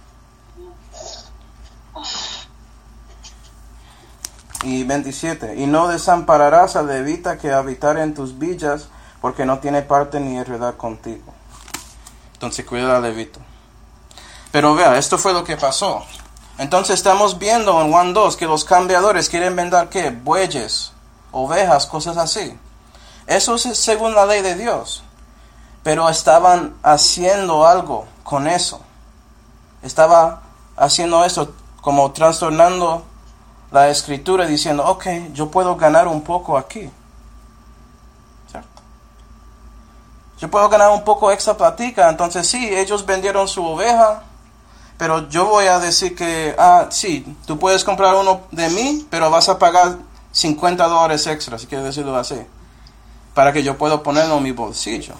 A: Y veintisiete. Y no desampararás al levita que habitare en tus villas, porque no tiene parte ni heredad contigo. Entonces cuida al levita. Pero vea, esto fue lo que pasó. Entonces estamos viendo en Juan dos que los cambiadores quieren vender ¿qué? Bueyes, ovejas, cosas así. Eso es según la ley de Dios. Pero estaban haciendo algo con eso. Estaba haciendo eso como trastornando la escritura, diciendo, ok, yo puedo ganar un poco aquí. ¿Cierto? Yo puedo ganar un poco extra platica. Entonces sí, ellos vendieron su oveja, pero yo voy a decir que, ah, sí, tú puedes comprar uno de mí, pero vas a pagar cincuenta dólares extra, si quieres decirlo así, para que yo pueda ponerlo en mi bolsillo.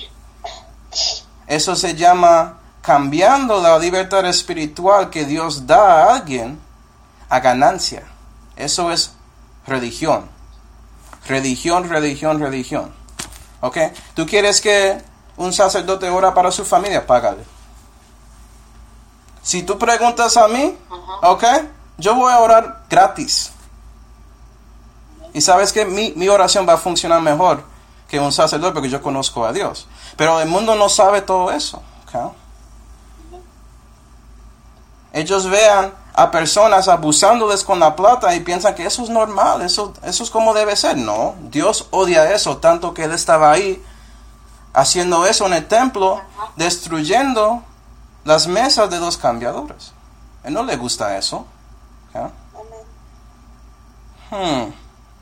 A: Eso se llama cambiando la libertad espiritual que Dios da a alguien a ganancia. Eso es religión. Religión, religión, religión. ¿Ok? ¿Tú quieres que un sacerdote ora para su familia? Págale. Si tú preguntas a mí, ¿ok? Yo voy a orar gratis. Y sabes que mi, mi oración va a funcionar mejor que un sacerdote porque yo conozco a Dios. Pero el mundo no sabe todo eso. ¿Okay? Ellos vean a personas abusándoles con la plata y piensan que eso es normal, eso, eso es como debe ser. No, Dios odia eso, tanto que Él estaba ahí haciendo eso en el templo, destruyendo las mesas de los cambiadores. A Él no le gusta eso. ¿Okay? Hmm.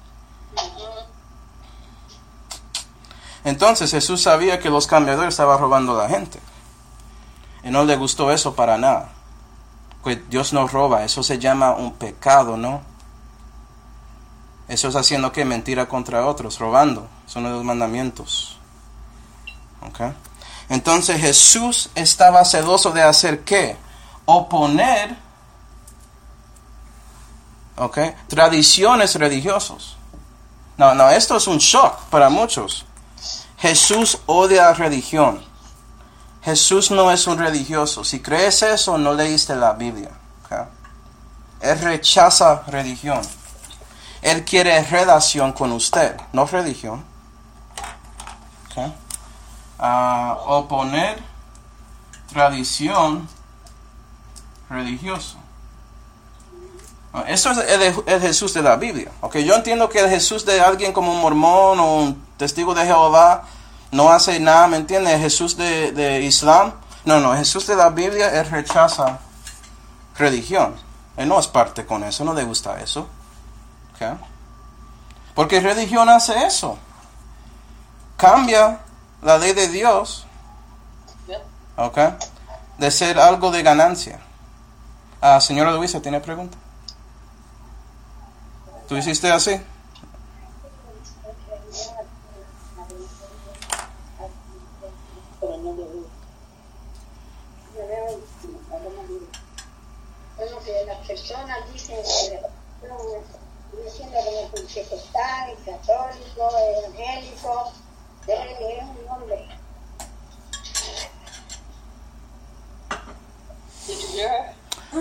A: Entonces Jesús sabía que los cambiadores estaban robando a la gente. Y no le gustó eso para nada. Pues Dios no roba, eso se llama un pecado, ¿no? Eso es haciendo que mentira contra otros, robando. Son los mandamientos. ¿Ok? Entonces Jesús estaba celoso de hacer ¿qué? Oponer, ¿ok? Tradiciones religiosas. No, no, esto es un shock para muchos. Jesús odia la religión. Jesús no es un religioso. Si crees eso, no leíste la Biblia. ¿Okay? Él rechaza religión. Él quiere relación con usted, no religión. ¿Okay? Uh, oponer tradición religiosa. Uh, eso es el, el Jesús de la Biblia. Okay? Yo entiendo que el Jesús de alguien como un mormón o un testigo de Jehová no hace nada, ¿me entiendes? El Jesús de, de Islam. No, no, el Jesús de la Biblia, él rechaza religión. Él no es parte con eso, no le gusta eso. ¿Okay? Porque religión hace eso. Cambia la ley de Dios. ¿Ok? De ser algo de ganancia. Ah, señora Luisa, ¿tiene pregunta? ¿Tú hiciste así?
F: Las personas dicen que diciendo que es pentecostal, católico, evangélico, es un nombre.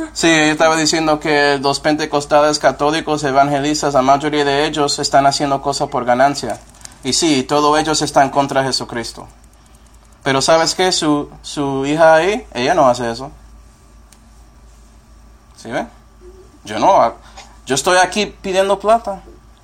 A: Sí, yo estaba diciendo que los pentecostales católicos evangelistas, la mayoría de ellos están haciendo cosas por ganancia. Y sí, todos ellos están contra Jesucristo. Pero ¿sabes qué? Su, su hija ahí, ella no hace eso. ¿Sí ven? Yo no. Yo estoy aquí pidiendo plata.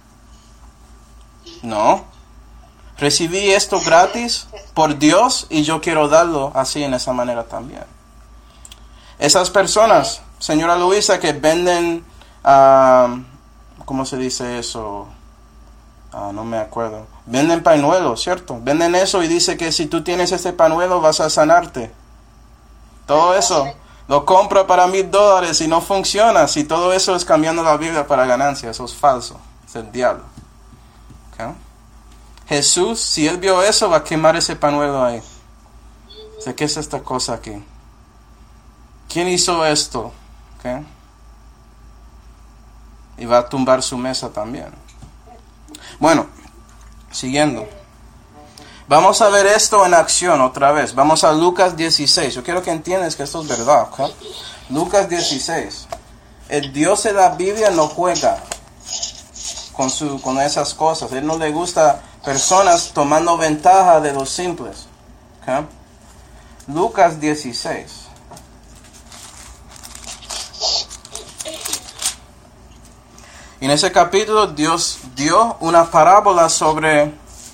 A: No. Recibí esto gratis por Dios y yo quiero darlo así en esa manera también. Esas personas, señora Luisa, que venden, uh, ¿cómo se dice eso? Uh, no me acuerdo. Venden pañuelos, ¿cierto? Venden eso y dice que si tú tienes este pañuelo vas a sanarte. Todo eso lo compra para mil dólares y no funciona. Si todo eso es cambiando la Biblia para ganancia, eso es falso. Es el diablo. ¿Okay? Jesús, si él vio eso, va a quemar ese pañuelo ahí. O sea, ¿qué es esta cosa aquí? ¿Quién hizo esto? ¿Okay? Y va a tumbar su mesa también. Bueno, siguiendo. Vamos a ver esto en acción otra vez. Vamos a Lucas dieciséis. Yo quiero que entiendas que esto es verdad. ¿Okay? Lucas dieciséis. El Dios de la Biblia no juega con, su, con esas cosas. Él no le gusta personas tomando ventaja de los simples. ¿Okay? Lucas dieciséis. Y en ese capítulo Dios dio una parábola sobre,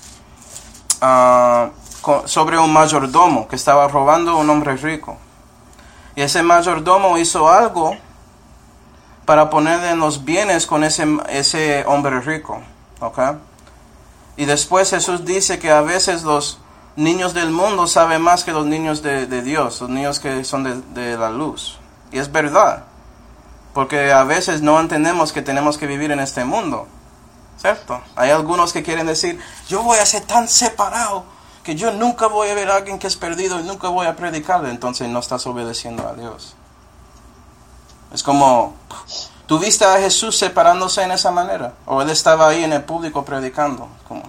A: uh, sobre un mayordomo que estaba robando a un hombre rico. Y ese mayordomo hizo algo para ponerle en los bienes con ese, ese hombre rico. ¿Okay? Y después Jesús dice que a veces los niños del mundo saben más que los niños de, de Dios, los niños que son de, de la luz. Y es verdad. Porque a veces no entendemos que tenemos que vivir en este mundo, ¿cierto? Hay algunos que quieren decir, yo voy a ser tan separado que yo nunca voy a ver a alguien que es perdido y nunca voy a predicarle. Entonces no estás obedeciendo a Dios. Es como, ¿tú viste a Jesús separándose en esa manera? ¿O él estaba ahí en el público predicando? Como...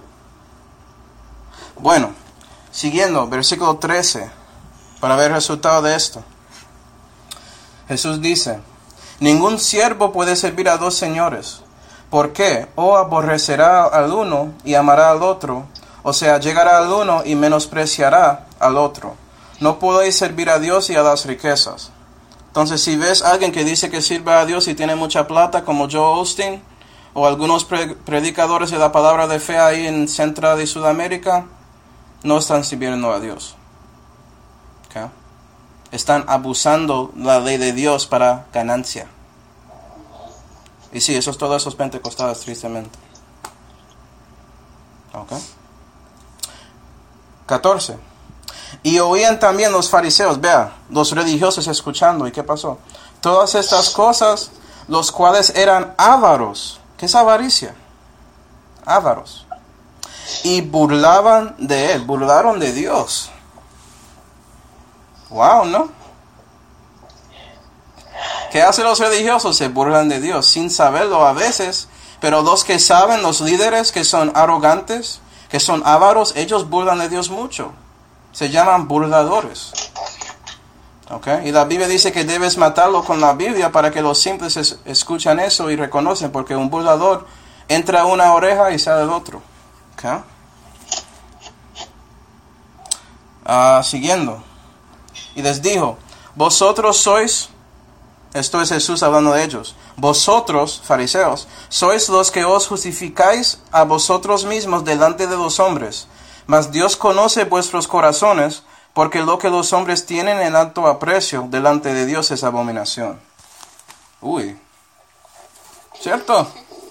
A: Bueno, siguiendo, versículo trece, para ver el resultado de esto. Jesús dice, ningún siervo puede servir a dos señores. ¿Por qué? O aborrecerá al uno y amará al otro, o sea, llegará al uno y menospreciará al otro. No podéis servir a Dios y a las riquezas. Entonces, si ves a alguien que dice que sirve a Dios y tiene mucha plata, como Joe Austin, o algunos pre- predicadores de la palabra de fe ahí en Central y Sudamérica, no están sirviendo a Dios. ¿Okay? Están abusando la ley de Dios para ganancia. Y sí, eso es todos esos pentecostales, tristemente. Ok. catorce. Y oían también los fariseos, vea, los religiosos escuchando. ¿Y qué pasó? Todas estas cosas, los cuales eran ávaros. ¿Qué es avaricia? Ávaros. Y burlaban de él, burlaron de Dios. Wow, ¿no? ¿Qué hacen los religiosos? Se burlan de Dios sin saberlo a veces. Pero los que saben, los líderes que son arrogantes, que son ávaros, ellos burlan de Dios mucho. Se llaman burladores. ¿Okay? Y la Biblia dice que debes matarlo con la Biblia para que los simples es, escuchan eso y reconocen. Porque un burlador entra a una oreja y sale del otro. ¿Okay? Uh, siguiendo. Y les dijo, vosotros sois, esto es Jesús hablando de ellos, vosotros, fariseos, sois los que os justificáis a vosotros mismos delante de los hombres, mas Dios conoce vuestros corazones, porque lo que los hombres tienen en alto aprecio delante de Dios es abominación. Uy, ¿cierto?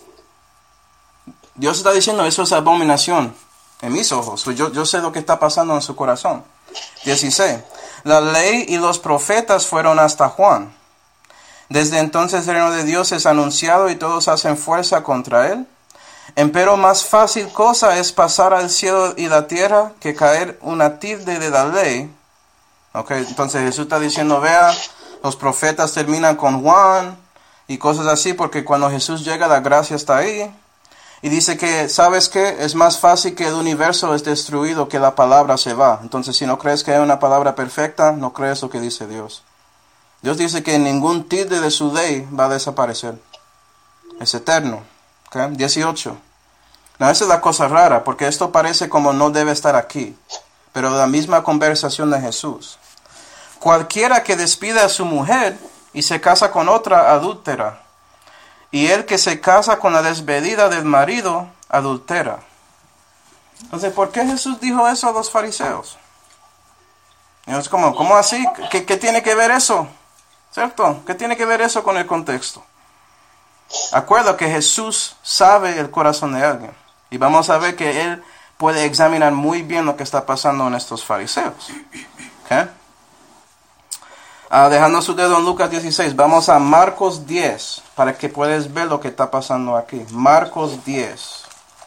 A: Dios está diciendo, eso es abominación en mis ojos, yo, yo sé lo que está pasando en su corazón. dieciséis. La ley y los profetas fueron hasta Juan. Desde entonces el reino de Dios es anunciado y todos hacen fuerza contra él. Empero más fácil cosa es pasar al cielo y la tierra que caer una tilde de la ley. Okay, entonces Jesús está diciendo, vea, los profetas terminan con Juan y cosas así, porque cuando Jesús llega la gracia está ahí. Y dice que, ¿sabes qué? Es más fácil que el universo es destruido que la palabra se va. Entonces, si no crees que hay una palabra perfecta, no crees lo que dice Dios. Dios dice que ningún tilde de su ley va a desaparecer. Es eterno. ¿Okay? dieciocho. No, esa es la cosa rara, porque esto parece como no debe estar aquí. Pero la misma conversación de Jesús. Cualquiera que despida a su mujer y se casa con otra, adúltera. Y el que se casa con la despedida del marido, adultera. Entonces, ¿por qué Jesús dijo eso a los fariseos? Y es como, ¿cómo así? ¿Qué, qué tiene que ver eso? ¿Cierto? ¿Qué tiene que ver eso con el contexto? Acuerdo que Jesús sabe el corazón de alguien. Y vamos a ver que Él puede examinar muy bien lo que está pasando en estos fariseos. ¿Okay? Uh, dejando su dedo en Lucas dieciséis, vamos a Marcos diez, para que puedas ver lo que está pasando aquí. Marcos diez.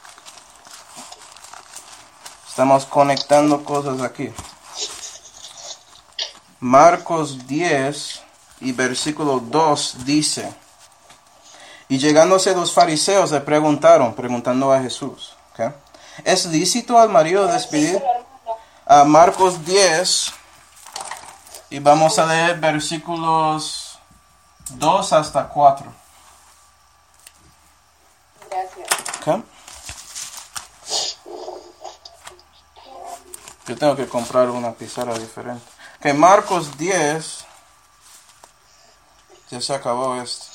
A: Estamos conectando cosas aquí. Marcos diez y versículo dos dice: y llegándose los fariseos le preguntaron, preguntando a Jesús, ¿okay? ¿Es lícito al marido despedir? A Marcos diez, y vamos a leer versículos dos hasta cuatro.
B: Gracias.
A: ¿Okay? Yo tengo que comprar una pizarra diferente. Que Marcos diez, ya se acabó esto.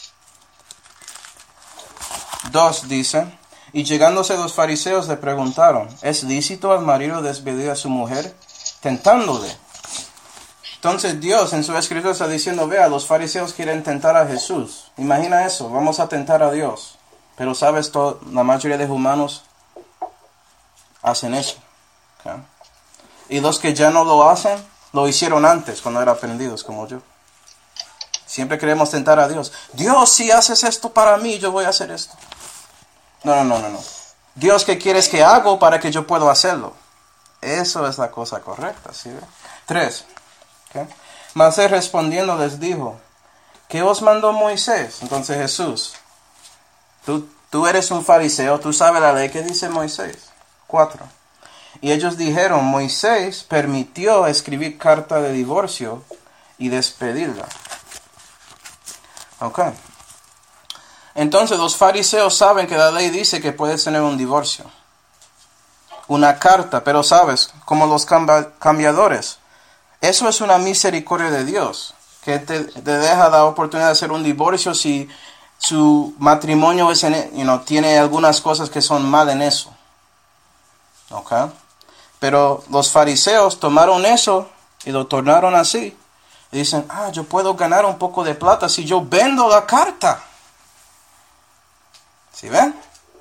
A: dos dice: y llegándose los fariseos le preguntaron: ¿es lícito al marido despedir a su mujer? Tentándole. Entonces Dios en su escritura está diciendo: vea, los fariseos quieren tentar a Jesús. Imagina eso, vamos a tentar a Dios. Pero sabes, todo, la mayoría de los humanos hacen eso. ¿Okay? Y los que ya no lo hacen, lo hicieron antes, cuando eran aprendidos como yo. Siempre queremos tentar a Dios. Dios, si haces esto para mí, yo voy a hacer esto. No, no, no, no, no. Dios, ¿qué quieres que hago para que yo pueda hacerlo? Eso es la cosa correcta, ¿sí? Tres. ¿Okay? Mas él respondiendo les dijo: ¿qué os mandó Moisés? Entonces Jesús, tú, tú eres un fariseo, tú sabes la ley. ¿Qué dice Moisés? Cuatro. Y ellos dijeron: Moisés permitió escribir carta de divorcio y despedirla. Ok. Entonces los fariseos saben que la ley dice que puedes tener un divorcio. Una carta, pero sabes, como los cambiadores. Eso es una misericordia de Dios, que te, te deja la oportunidad de hacer un divorcio si su matrimonio es en, you know, tiene algunas cosas que son mal en eso. ¿Ok? Pero los fariseos tomaron eso y lo tornaron así. Y dicen: ah, yo puedo ganar un poco de plata si yo vendo la carta. ¿Sí ven?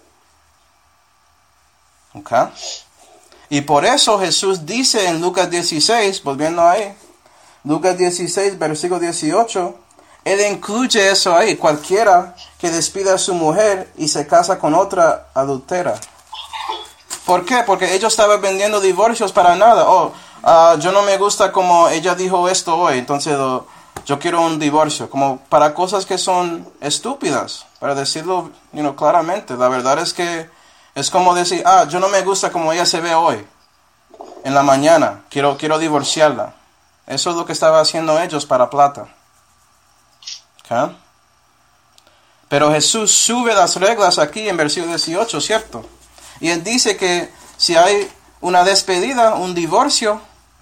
A: ¿Ok? Y por eso Jesús dice en Lucas dieciséis, volviendo ahí, Lucas dieciséis, versículo dieciocho, Él incluye eso ahí: cualquiera que despida a su mujer y se casa con otra, adultera. ¿Por qué? Porque ellos estaban vendiendo divorcios para nada. Oh, uh, yo no me gusta como ella dijo esto hoy, entonces uh, yo quiero un divorcio. Como para cosas que son estúpidas, para decirlo you know, claramente. La verdad es que es como decir: ah, yo no me gusta como ella se ve hoy, en la mañana, quiero, quiero divorciarla. Eso es lo que estaban haciendo ellos para plata. ¿Okay? Pero Jesús sube las reglas aquí en versículo dieciocho, ¿cierto? Y Él dice que si hay una despedida, un divorcio,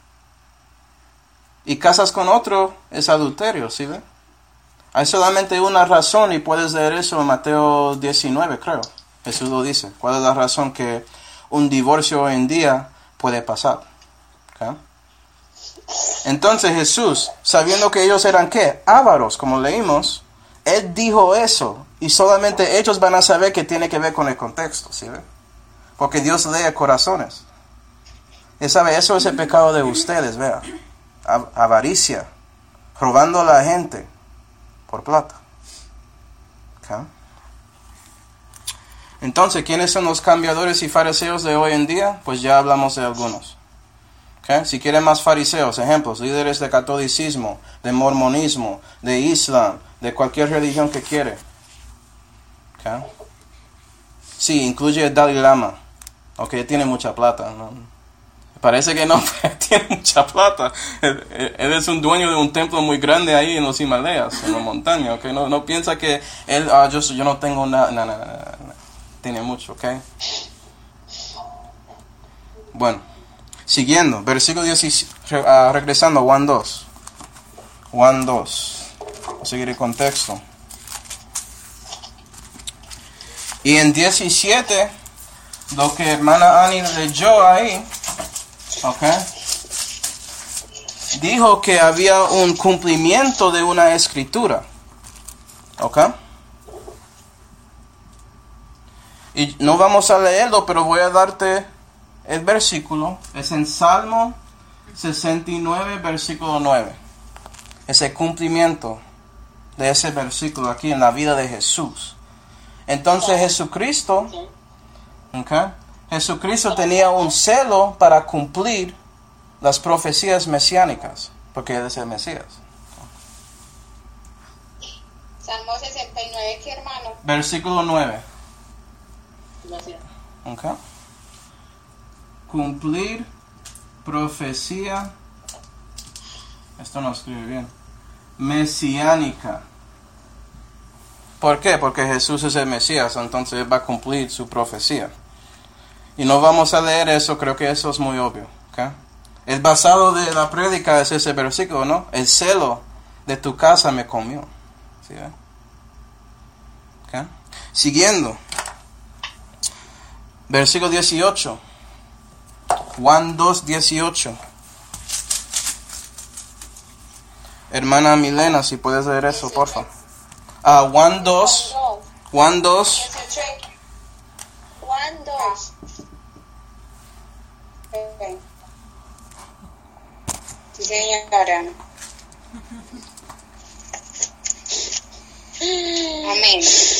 A: y casas con otro, es adulterio, ¿sí ven? Hay solamente una razón, y puedes leer eso en Mateo diecinueve, creo. Jesús lo dice. ¿Cuál es la razón que un divorcio hoy en día puede pasar? ¿Okay? Entonces Jesús, sabiendo que ellos eran, ¿qué? Ávaros, como leímos, Él dijo eso, y solamente ellos van a saber que tiene que ver con el contexto, ¿sí ven? Porque Dios lee corazones. Y sabe, eso es el pecado de ustedes, vea. Avaricia, robando a la gente por plata. ¿Okay? Entonces, ¿quiénes son los cambiadores y fariseos de hoy en día? Pues ya hablamos de algunos. ¿Okay? Si quieren más fariseos, ejemplos, líderes de catolicismo, de mormonismo, de islam, de cualquier religión que quiere. ¿Okay? Sí, incluye el Dalai Lama. Ok, tiene mucha plata, ¿no? Parece que no, tiene mucha plata. Él, él es un dueño de un templo muy grande ahí en los Himalayas, en la montaña, ¿ok? No, no piensa que él, ah, yo, yo no tengo nada, no, no, no, no. Tiene mucho, ¿ok? Bueno, siguiendo, versículo diecisiete, uh, regresando a Juan dos. Juan dos. Voy a seguir el contexto. Y en diecisiete, lo que hermana Annie leyó ahí, ok, dijo que había un cumplimiento de una escritura, ok. Y no vamos a leerlo, pero voy a darte el versículo. Es en Salmo sesenta y nueve, versículo nueve. Ese cumplimiento de ese versículo aquí en la vida de Jesús. Entonces Jesucristo, okay, Jesucristo tenía un celo para cumplir las profecías mesiánicas, porque Él es el Mesías.
B: Salmo sesenta y nueve, ¿qué hermano?
A: Versículo nueve.
C: Gracias.
A: Okay. Cumplir profecía, esto no escribe bien, mesiánica. ¿Por qué? Porque Jesús es el Mesías, entonces Él va a cumplir su profecía. Y no vamos a leer eso, creo que eso es muy obvio. ¿Okay? El basado de la prédica es ese versículo, ¿no? El celo de tu casa me comió. ¿Sí, eh? ¿Okay? Siguiendo. Versículo dieciocho. Juan dos, dieciocho. Hermana Milena, si puedes leer eso, por favor. Ah, Juan dos. Juan dos.
D: Juan dos.
B: Okay. Sí, señora. Amén.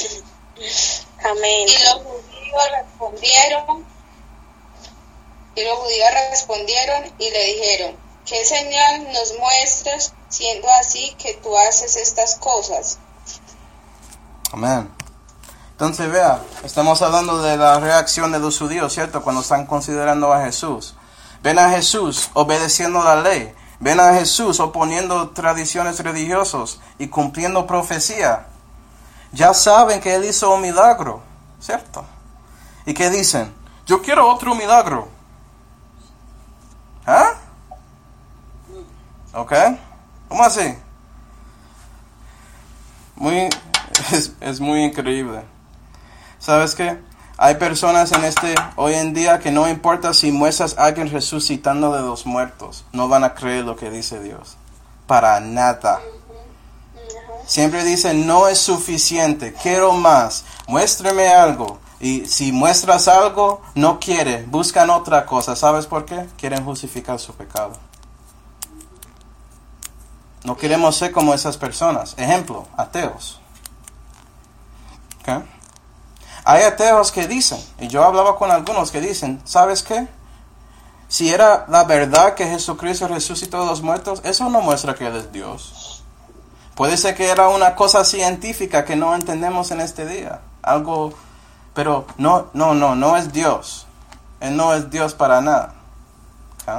D: Amén.
B: Y los judíos respondieron, y los judíos respondieron y le dijeron, ¿qué señal nos muestras siendo así que tú haces estas cosas?
A: Amén. Entonces vea, estamos hablando de la reacción de los judíos, ¿cierto? Cuando están considerando a Jesús. Ven a Jesús obedeciendo la ley. Ven a Jesús oponiendo tradiciones religiosas y cumpliendo profecía. Ya saben que Él hizo un milagro, ¿cierto? ¿Y qué dicen? Yo quiero otro milagro. ¿Ah? ¿Ok? ¿Cómo así? Muy, es, es muy increíble. ¿Sabes qué? Hay personas en este, hoy en día, que no importa si muestras a alguien resucitando de los muertos, no van a creer lo que dice Dios. Para nada. Siempre dicen, no es suficiente, quiero más, muéstrame algo. Y si muestras algo, no quiere, buscan otra cosa. ¿Sabes por qué? Quieren justificar su pecado. No queremos ser como esas personas. Ejemplo, ateos. ¿Okay? Hay ateos que dicen, y yo hablaba con algunos que dicen, ¿sabes qué? Si era la verdad que Jesucristo resucitó de los muertos, eso no muestra que Él es Dios. Puede ser que era una cosa científica que no entendemos en este día. Algo, pero no, no, no, no es Dios. Él no es Dios para nada. ¿Okay?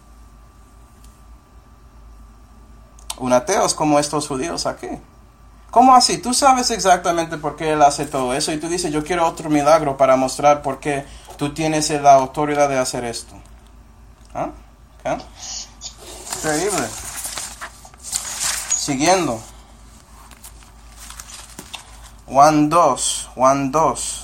A: Un ateo es como estos judíos aquí. ¿Cómo así? Tú sabes exactamente por qué Él hace todo eso y tú dices, yo quiero otro milagro para mostrar por qué tú tienes la autoridad de hacer esto. ¿Ah? ¿Okay? Increíble. Siguiendo. Juan dos. Juan dos.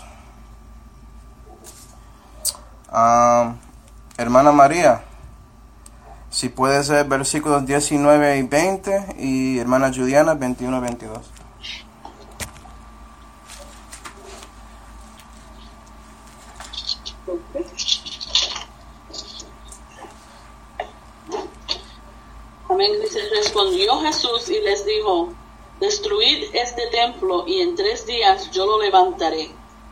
A: Um, hermana María, si puede ser versículos diecinueve y veinte, y hermana Juliana veintiuno y veintidós.
C: Amén. Dice, respondió Jesús y les dijo, destruid este templo y en tres días yo lo levantaré.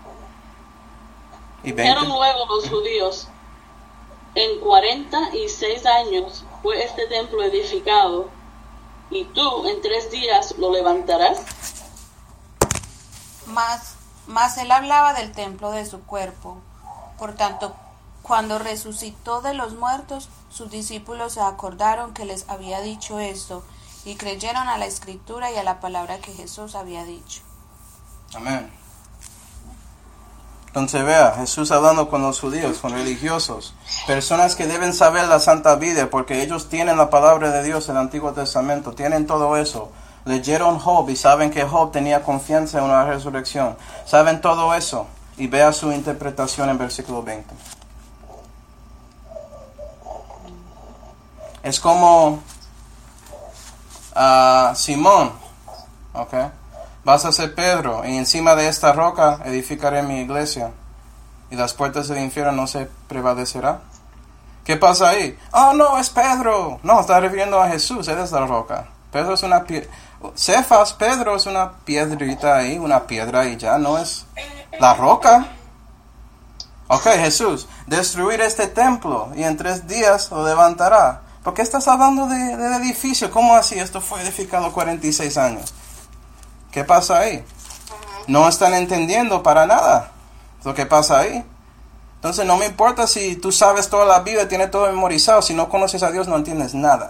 A: ¿Y veinte?
C: Dijeron luego los judíos, en cuarenta y seis años fue este templo edificado, y tú en tres días lo levantarás.
E: Mas, mas él hablaba del templo de su cuerpo. Por tanto, Cuando resucitó de los muertos, sus discípulos se acordaron que les había dicho esto y creyeron a la Escritura y a la palabra que Jesús había dicho.
A: Amén. Entonces vea, Jesús hablando con los judíos, con religiosos, personas que deben saber la Santa Biblia porque ellos tienen la palabra de Dios, el Antiguo Testamento, tienen todo eso. Leyeron Job y saben que Job tenía confianza en una resurrección. Saben todo eso y vea su interpretación en versículo veinte. Es como uh, Simón, ¿ok? Vas a ser Pedro, y encima de esta roca edificaré mi iglesia, y las puertas del infierno no se prevalecerá. ¿Qué pasa ahí? Oh, no, es Pedro. No, está refiriendo a Jesús, él es la roca. Pedro es una piedra. Cefas, Pedro es una piedrita ahí, una piedra y ya, no es la roca. Ok, Jesús, destruir este templo, y en tres días lo levantará. ¿Por qué estás hablando de, del edificio? ¿Cómo así? Esto fue edificado cuarenta y seis años. ¿Qué pasa ahí? No están entendiendo para nada lo que pasa ahí. Entonces no me importa si tú sabes toda la Biblia, tienes todo memorizado. Si no conoces a Dios no entiendes nada.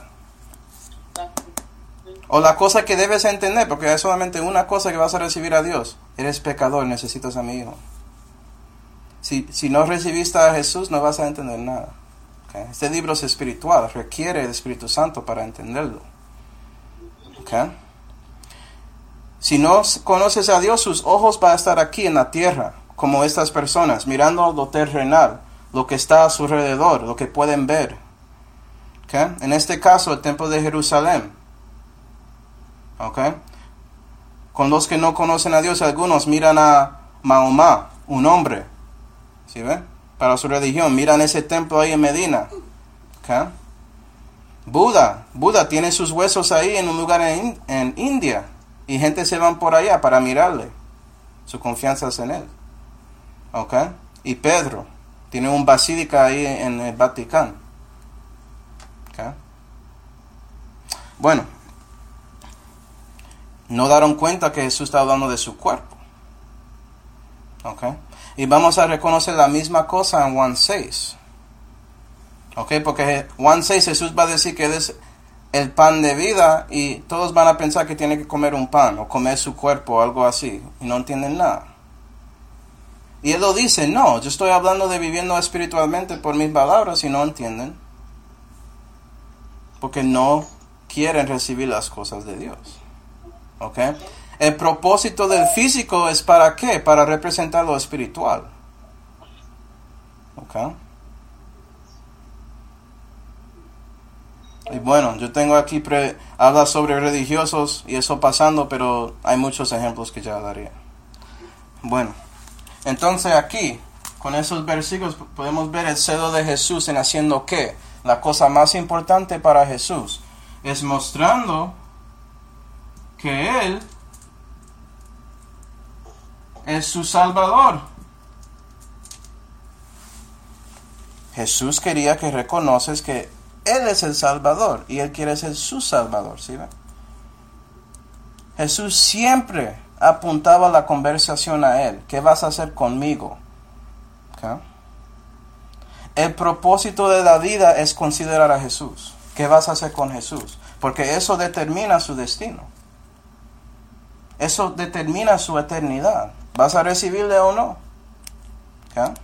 A: O la cosa que debes entender, porque hay solamente una cosa que vas a recibir a Dios. Eres pecador, necesitas a mi Hijo. Si, si no recibiste a Jesús no vas a entender nada. Okay. Este libro es espiritual, requiere el Espíritu Santo para entenderlo. Okay. Si no conoces a Dios, sus ojos van a estar aquí en la tierra, como estas personas, mirando lo terrenal, lo que está a su alrededor, lo que pueden ver. Okay. En este caso, el templo de Jerusalén. Okay. Con los que no conocen a Dios, algunos miran a Mahoma, un hombre. ¿Sí ven? Para su religión, miran ese templo ahí en Medina. Okay. Buda, Buda tiene sus huesos ahí en un lugar en, en India. Y gente se van por allá para mirarle. Su confianza es en él. ¿Ok? Y Pedro tiene un basílica ahí en el Vaticano. ¿Ok? Bueno. No daron cuenta que Jesús está hablando de su cuerpo. ¿Ok? Y vamos a reconocer la misma cosa en Juan seis. ¿Ok? Porque Juan seis Jesús va a decir que él es el pan de vida y todos van a pensar que tienen que comer un pan o comer su cuerpo o algo así y no entienden nada. Y él lo dice, no, yo estoy hablando de viviendo espiritualmente por mis palabras y no entienden. Porque no quieren recibir las cosas de Dios. ¿Ok? El propósito del físico es para qué? Para representar lo espiritual. ¿Ok? Y bueno, yo tengo aquí, pre, habla sobre religiosos y eso pasando, pero hay muchos ejemplos que ya daría. Bueno, entonces aquí, con esos versículos, podemos ver el celo de Jesús en haciendo ¿qué? La cosa más importante para Jesús es mostrando que Él es su Salvador. Jesús quería que reconoces que Él es el Salvador y Él quiere ser su Salvador, ¿sí ven? Jesús siempre apuntaba la conversación a Él. ¿Qué vas a hacer conmigo? ¿Okay? El propósito de la vida es considerar a Jesús. ¿Qué vas a hacer con Jesús? Porque eso determina su destino. Eso determina su eternidad. ¿Vas a recibirle o no? ¿Okay?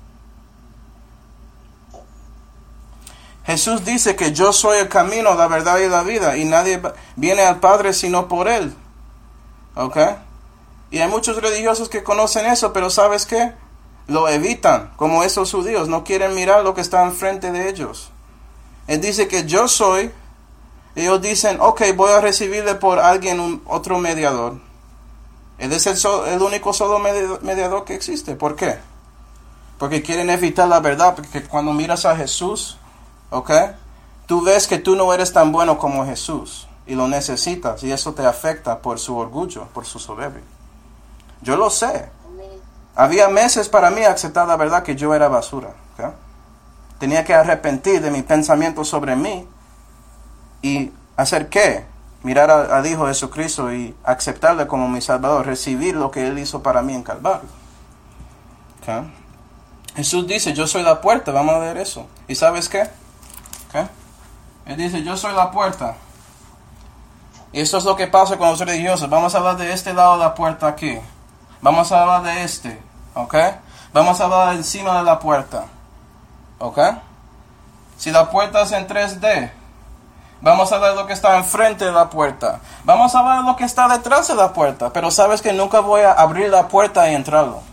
A: Jesús dice que yo soy el camino, la verdad y la vida, y nadie viene al Padre sino por Él. ¿Ok? Y hay muchos religiosos que conocen eso, pero ¿sabes qué? Lo evitan, como esos judíos, no quieren mirar lo que está enfrente de ellos. Él dice que yo soy, ellos dicen, ok, voy a recibirle por alguien, un, otro mediador. Él es el, so, el único solo mediador que existe. ¿Por qué? Porque quieren evitar la verdad, porque cuando miras a Jesús, ¿ok? Tú ves que tú no eres tan bueno como Jesús y lo necesitas y eso te afecta por su orgullo, por su soberbia. Yo lo sé. Había meses para mí aceptar la verdad que yo era basura. ¿Ok? Tenía que arrepentir de mi pensamiento sobre mí y hacer ¿qué? Mirar al Hijo Jesucristo y aceptarle como mi Salvador, recibir lo que Él hizo para mí en Calvario. ¿Ok? Jesús dice, yo soy la puerta. Vamos a ver eso. ¿Y sabes qué? ¿Qué? Él dice, yo soy la puerta. Y esto es lo que pasa con los religiosos. Vamos a hablar de este lado de la puerta aquí. Vamos a hablar de este. ¿Ok? Vamos a hablar encima de la puerta. ¿Ok? Si la puerta es en tres D, vamos a ver lo que está enfrente de la puerta. Vamos a ver lo que está detrás de la puerta. Pero sabes que nunca voy a abrir la puerta y entrarlo.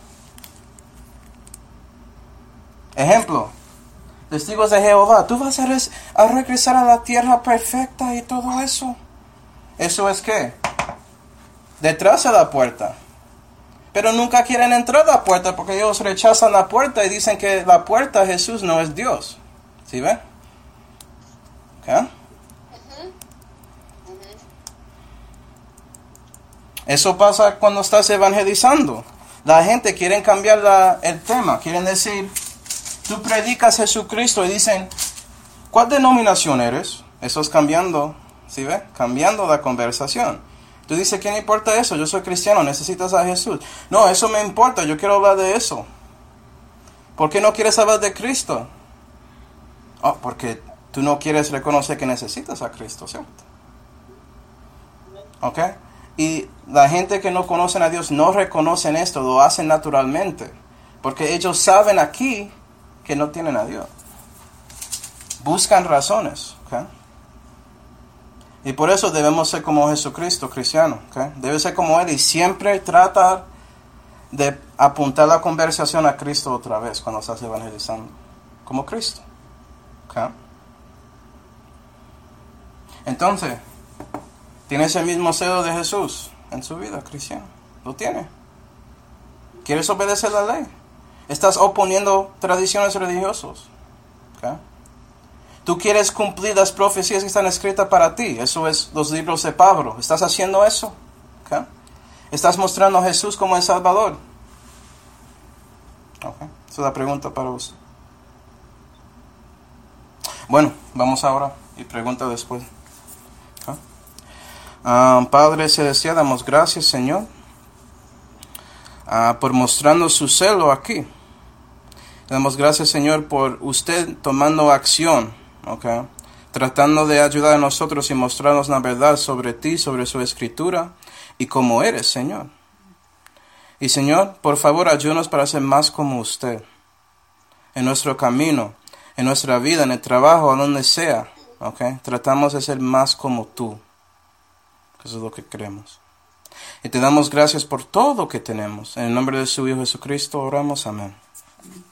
A: Ejemplo. Testigos de Jehová. Tú vas a, res- a regresar a la tierra perfecta y todo eso. ¿Eso es qué? Detrás de la puerta. Pero nunca quieren entrar a la puerta porque ellos rechazan la puerta y dicen que la puerta Jesús no es Dios. ¿Sí ven? ¿Okay? Eso pasa cuando estás evangelizando. La gente quiere cambiar la, el tema. Quieren decir, tú predicas Jesucristo y dicen, ¿cuál denominación eres? Eso es cambiando. ¿Sí ve? Cambiando la conversación. Tú dices, ¿qué me importa eso? Yo soy cristiano, necesitas a Jesús. No, eso me importa, yo quiero hablar de eso. ¿Por qué no quieres hablar de Cristo? Oh, porque tú no quieres reconocer que necesitas a Cristo, ¿cierto? ¿Ok? Y la gente que no conocen a Dios no reconocen esto, lo hacen naturalmente. Porque ellos saben aquí que no tienen a Dios. Buscan razones, ¿ok? Y por eso debemos ser como Jesucristo, cristiano. ¿Okay? Debe ser como Él y siempre tratar de apuntar la conversación a Cristo otra vez cuando estás evangelizando. Como Cristo. ¿Okay? Entonces, ¿tienes el mismo celo de Jesús en su vida, cristiano? ¿Lo tiene? ¿Quieres obedecer la ley? ¿Estás oponiendo tradiciones religiosas? ¿Okay? Tú quieres cumplir las profecías que están escritas para ti. Eso es los libros de Pablo. ¿Estás haciendo eso? ¿Okay? ¿Estás mostrando a Jesús como el Salvador? Okay. Esa es la pregunta para usted. Bueno, vamos ahora y pregunta después. Okay. Uh, Padre Celestial, damos gracias, Señor, uh, por mostrando su celo aquí. Damos gracias, Señor, por usted tomando acción. Okay. Tratando de ayudar a nosotros y mostrarnos la verdad sobre ti, sobre su escritura y cómo eres, Señor. Y Señor, por favor, ayúdanos para ser más como usted. En nuestro camino, en nuestra vida, en el trabajo, a donde sea. Okay. Tratamos de ser más como tú. Eso es lo que queremos. Y te damos gracias por todo lo que tenemos. En el nombre de su Hijo Jesucristo oramos. Amén.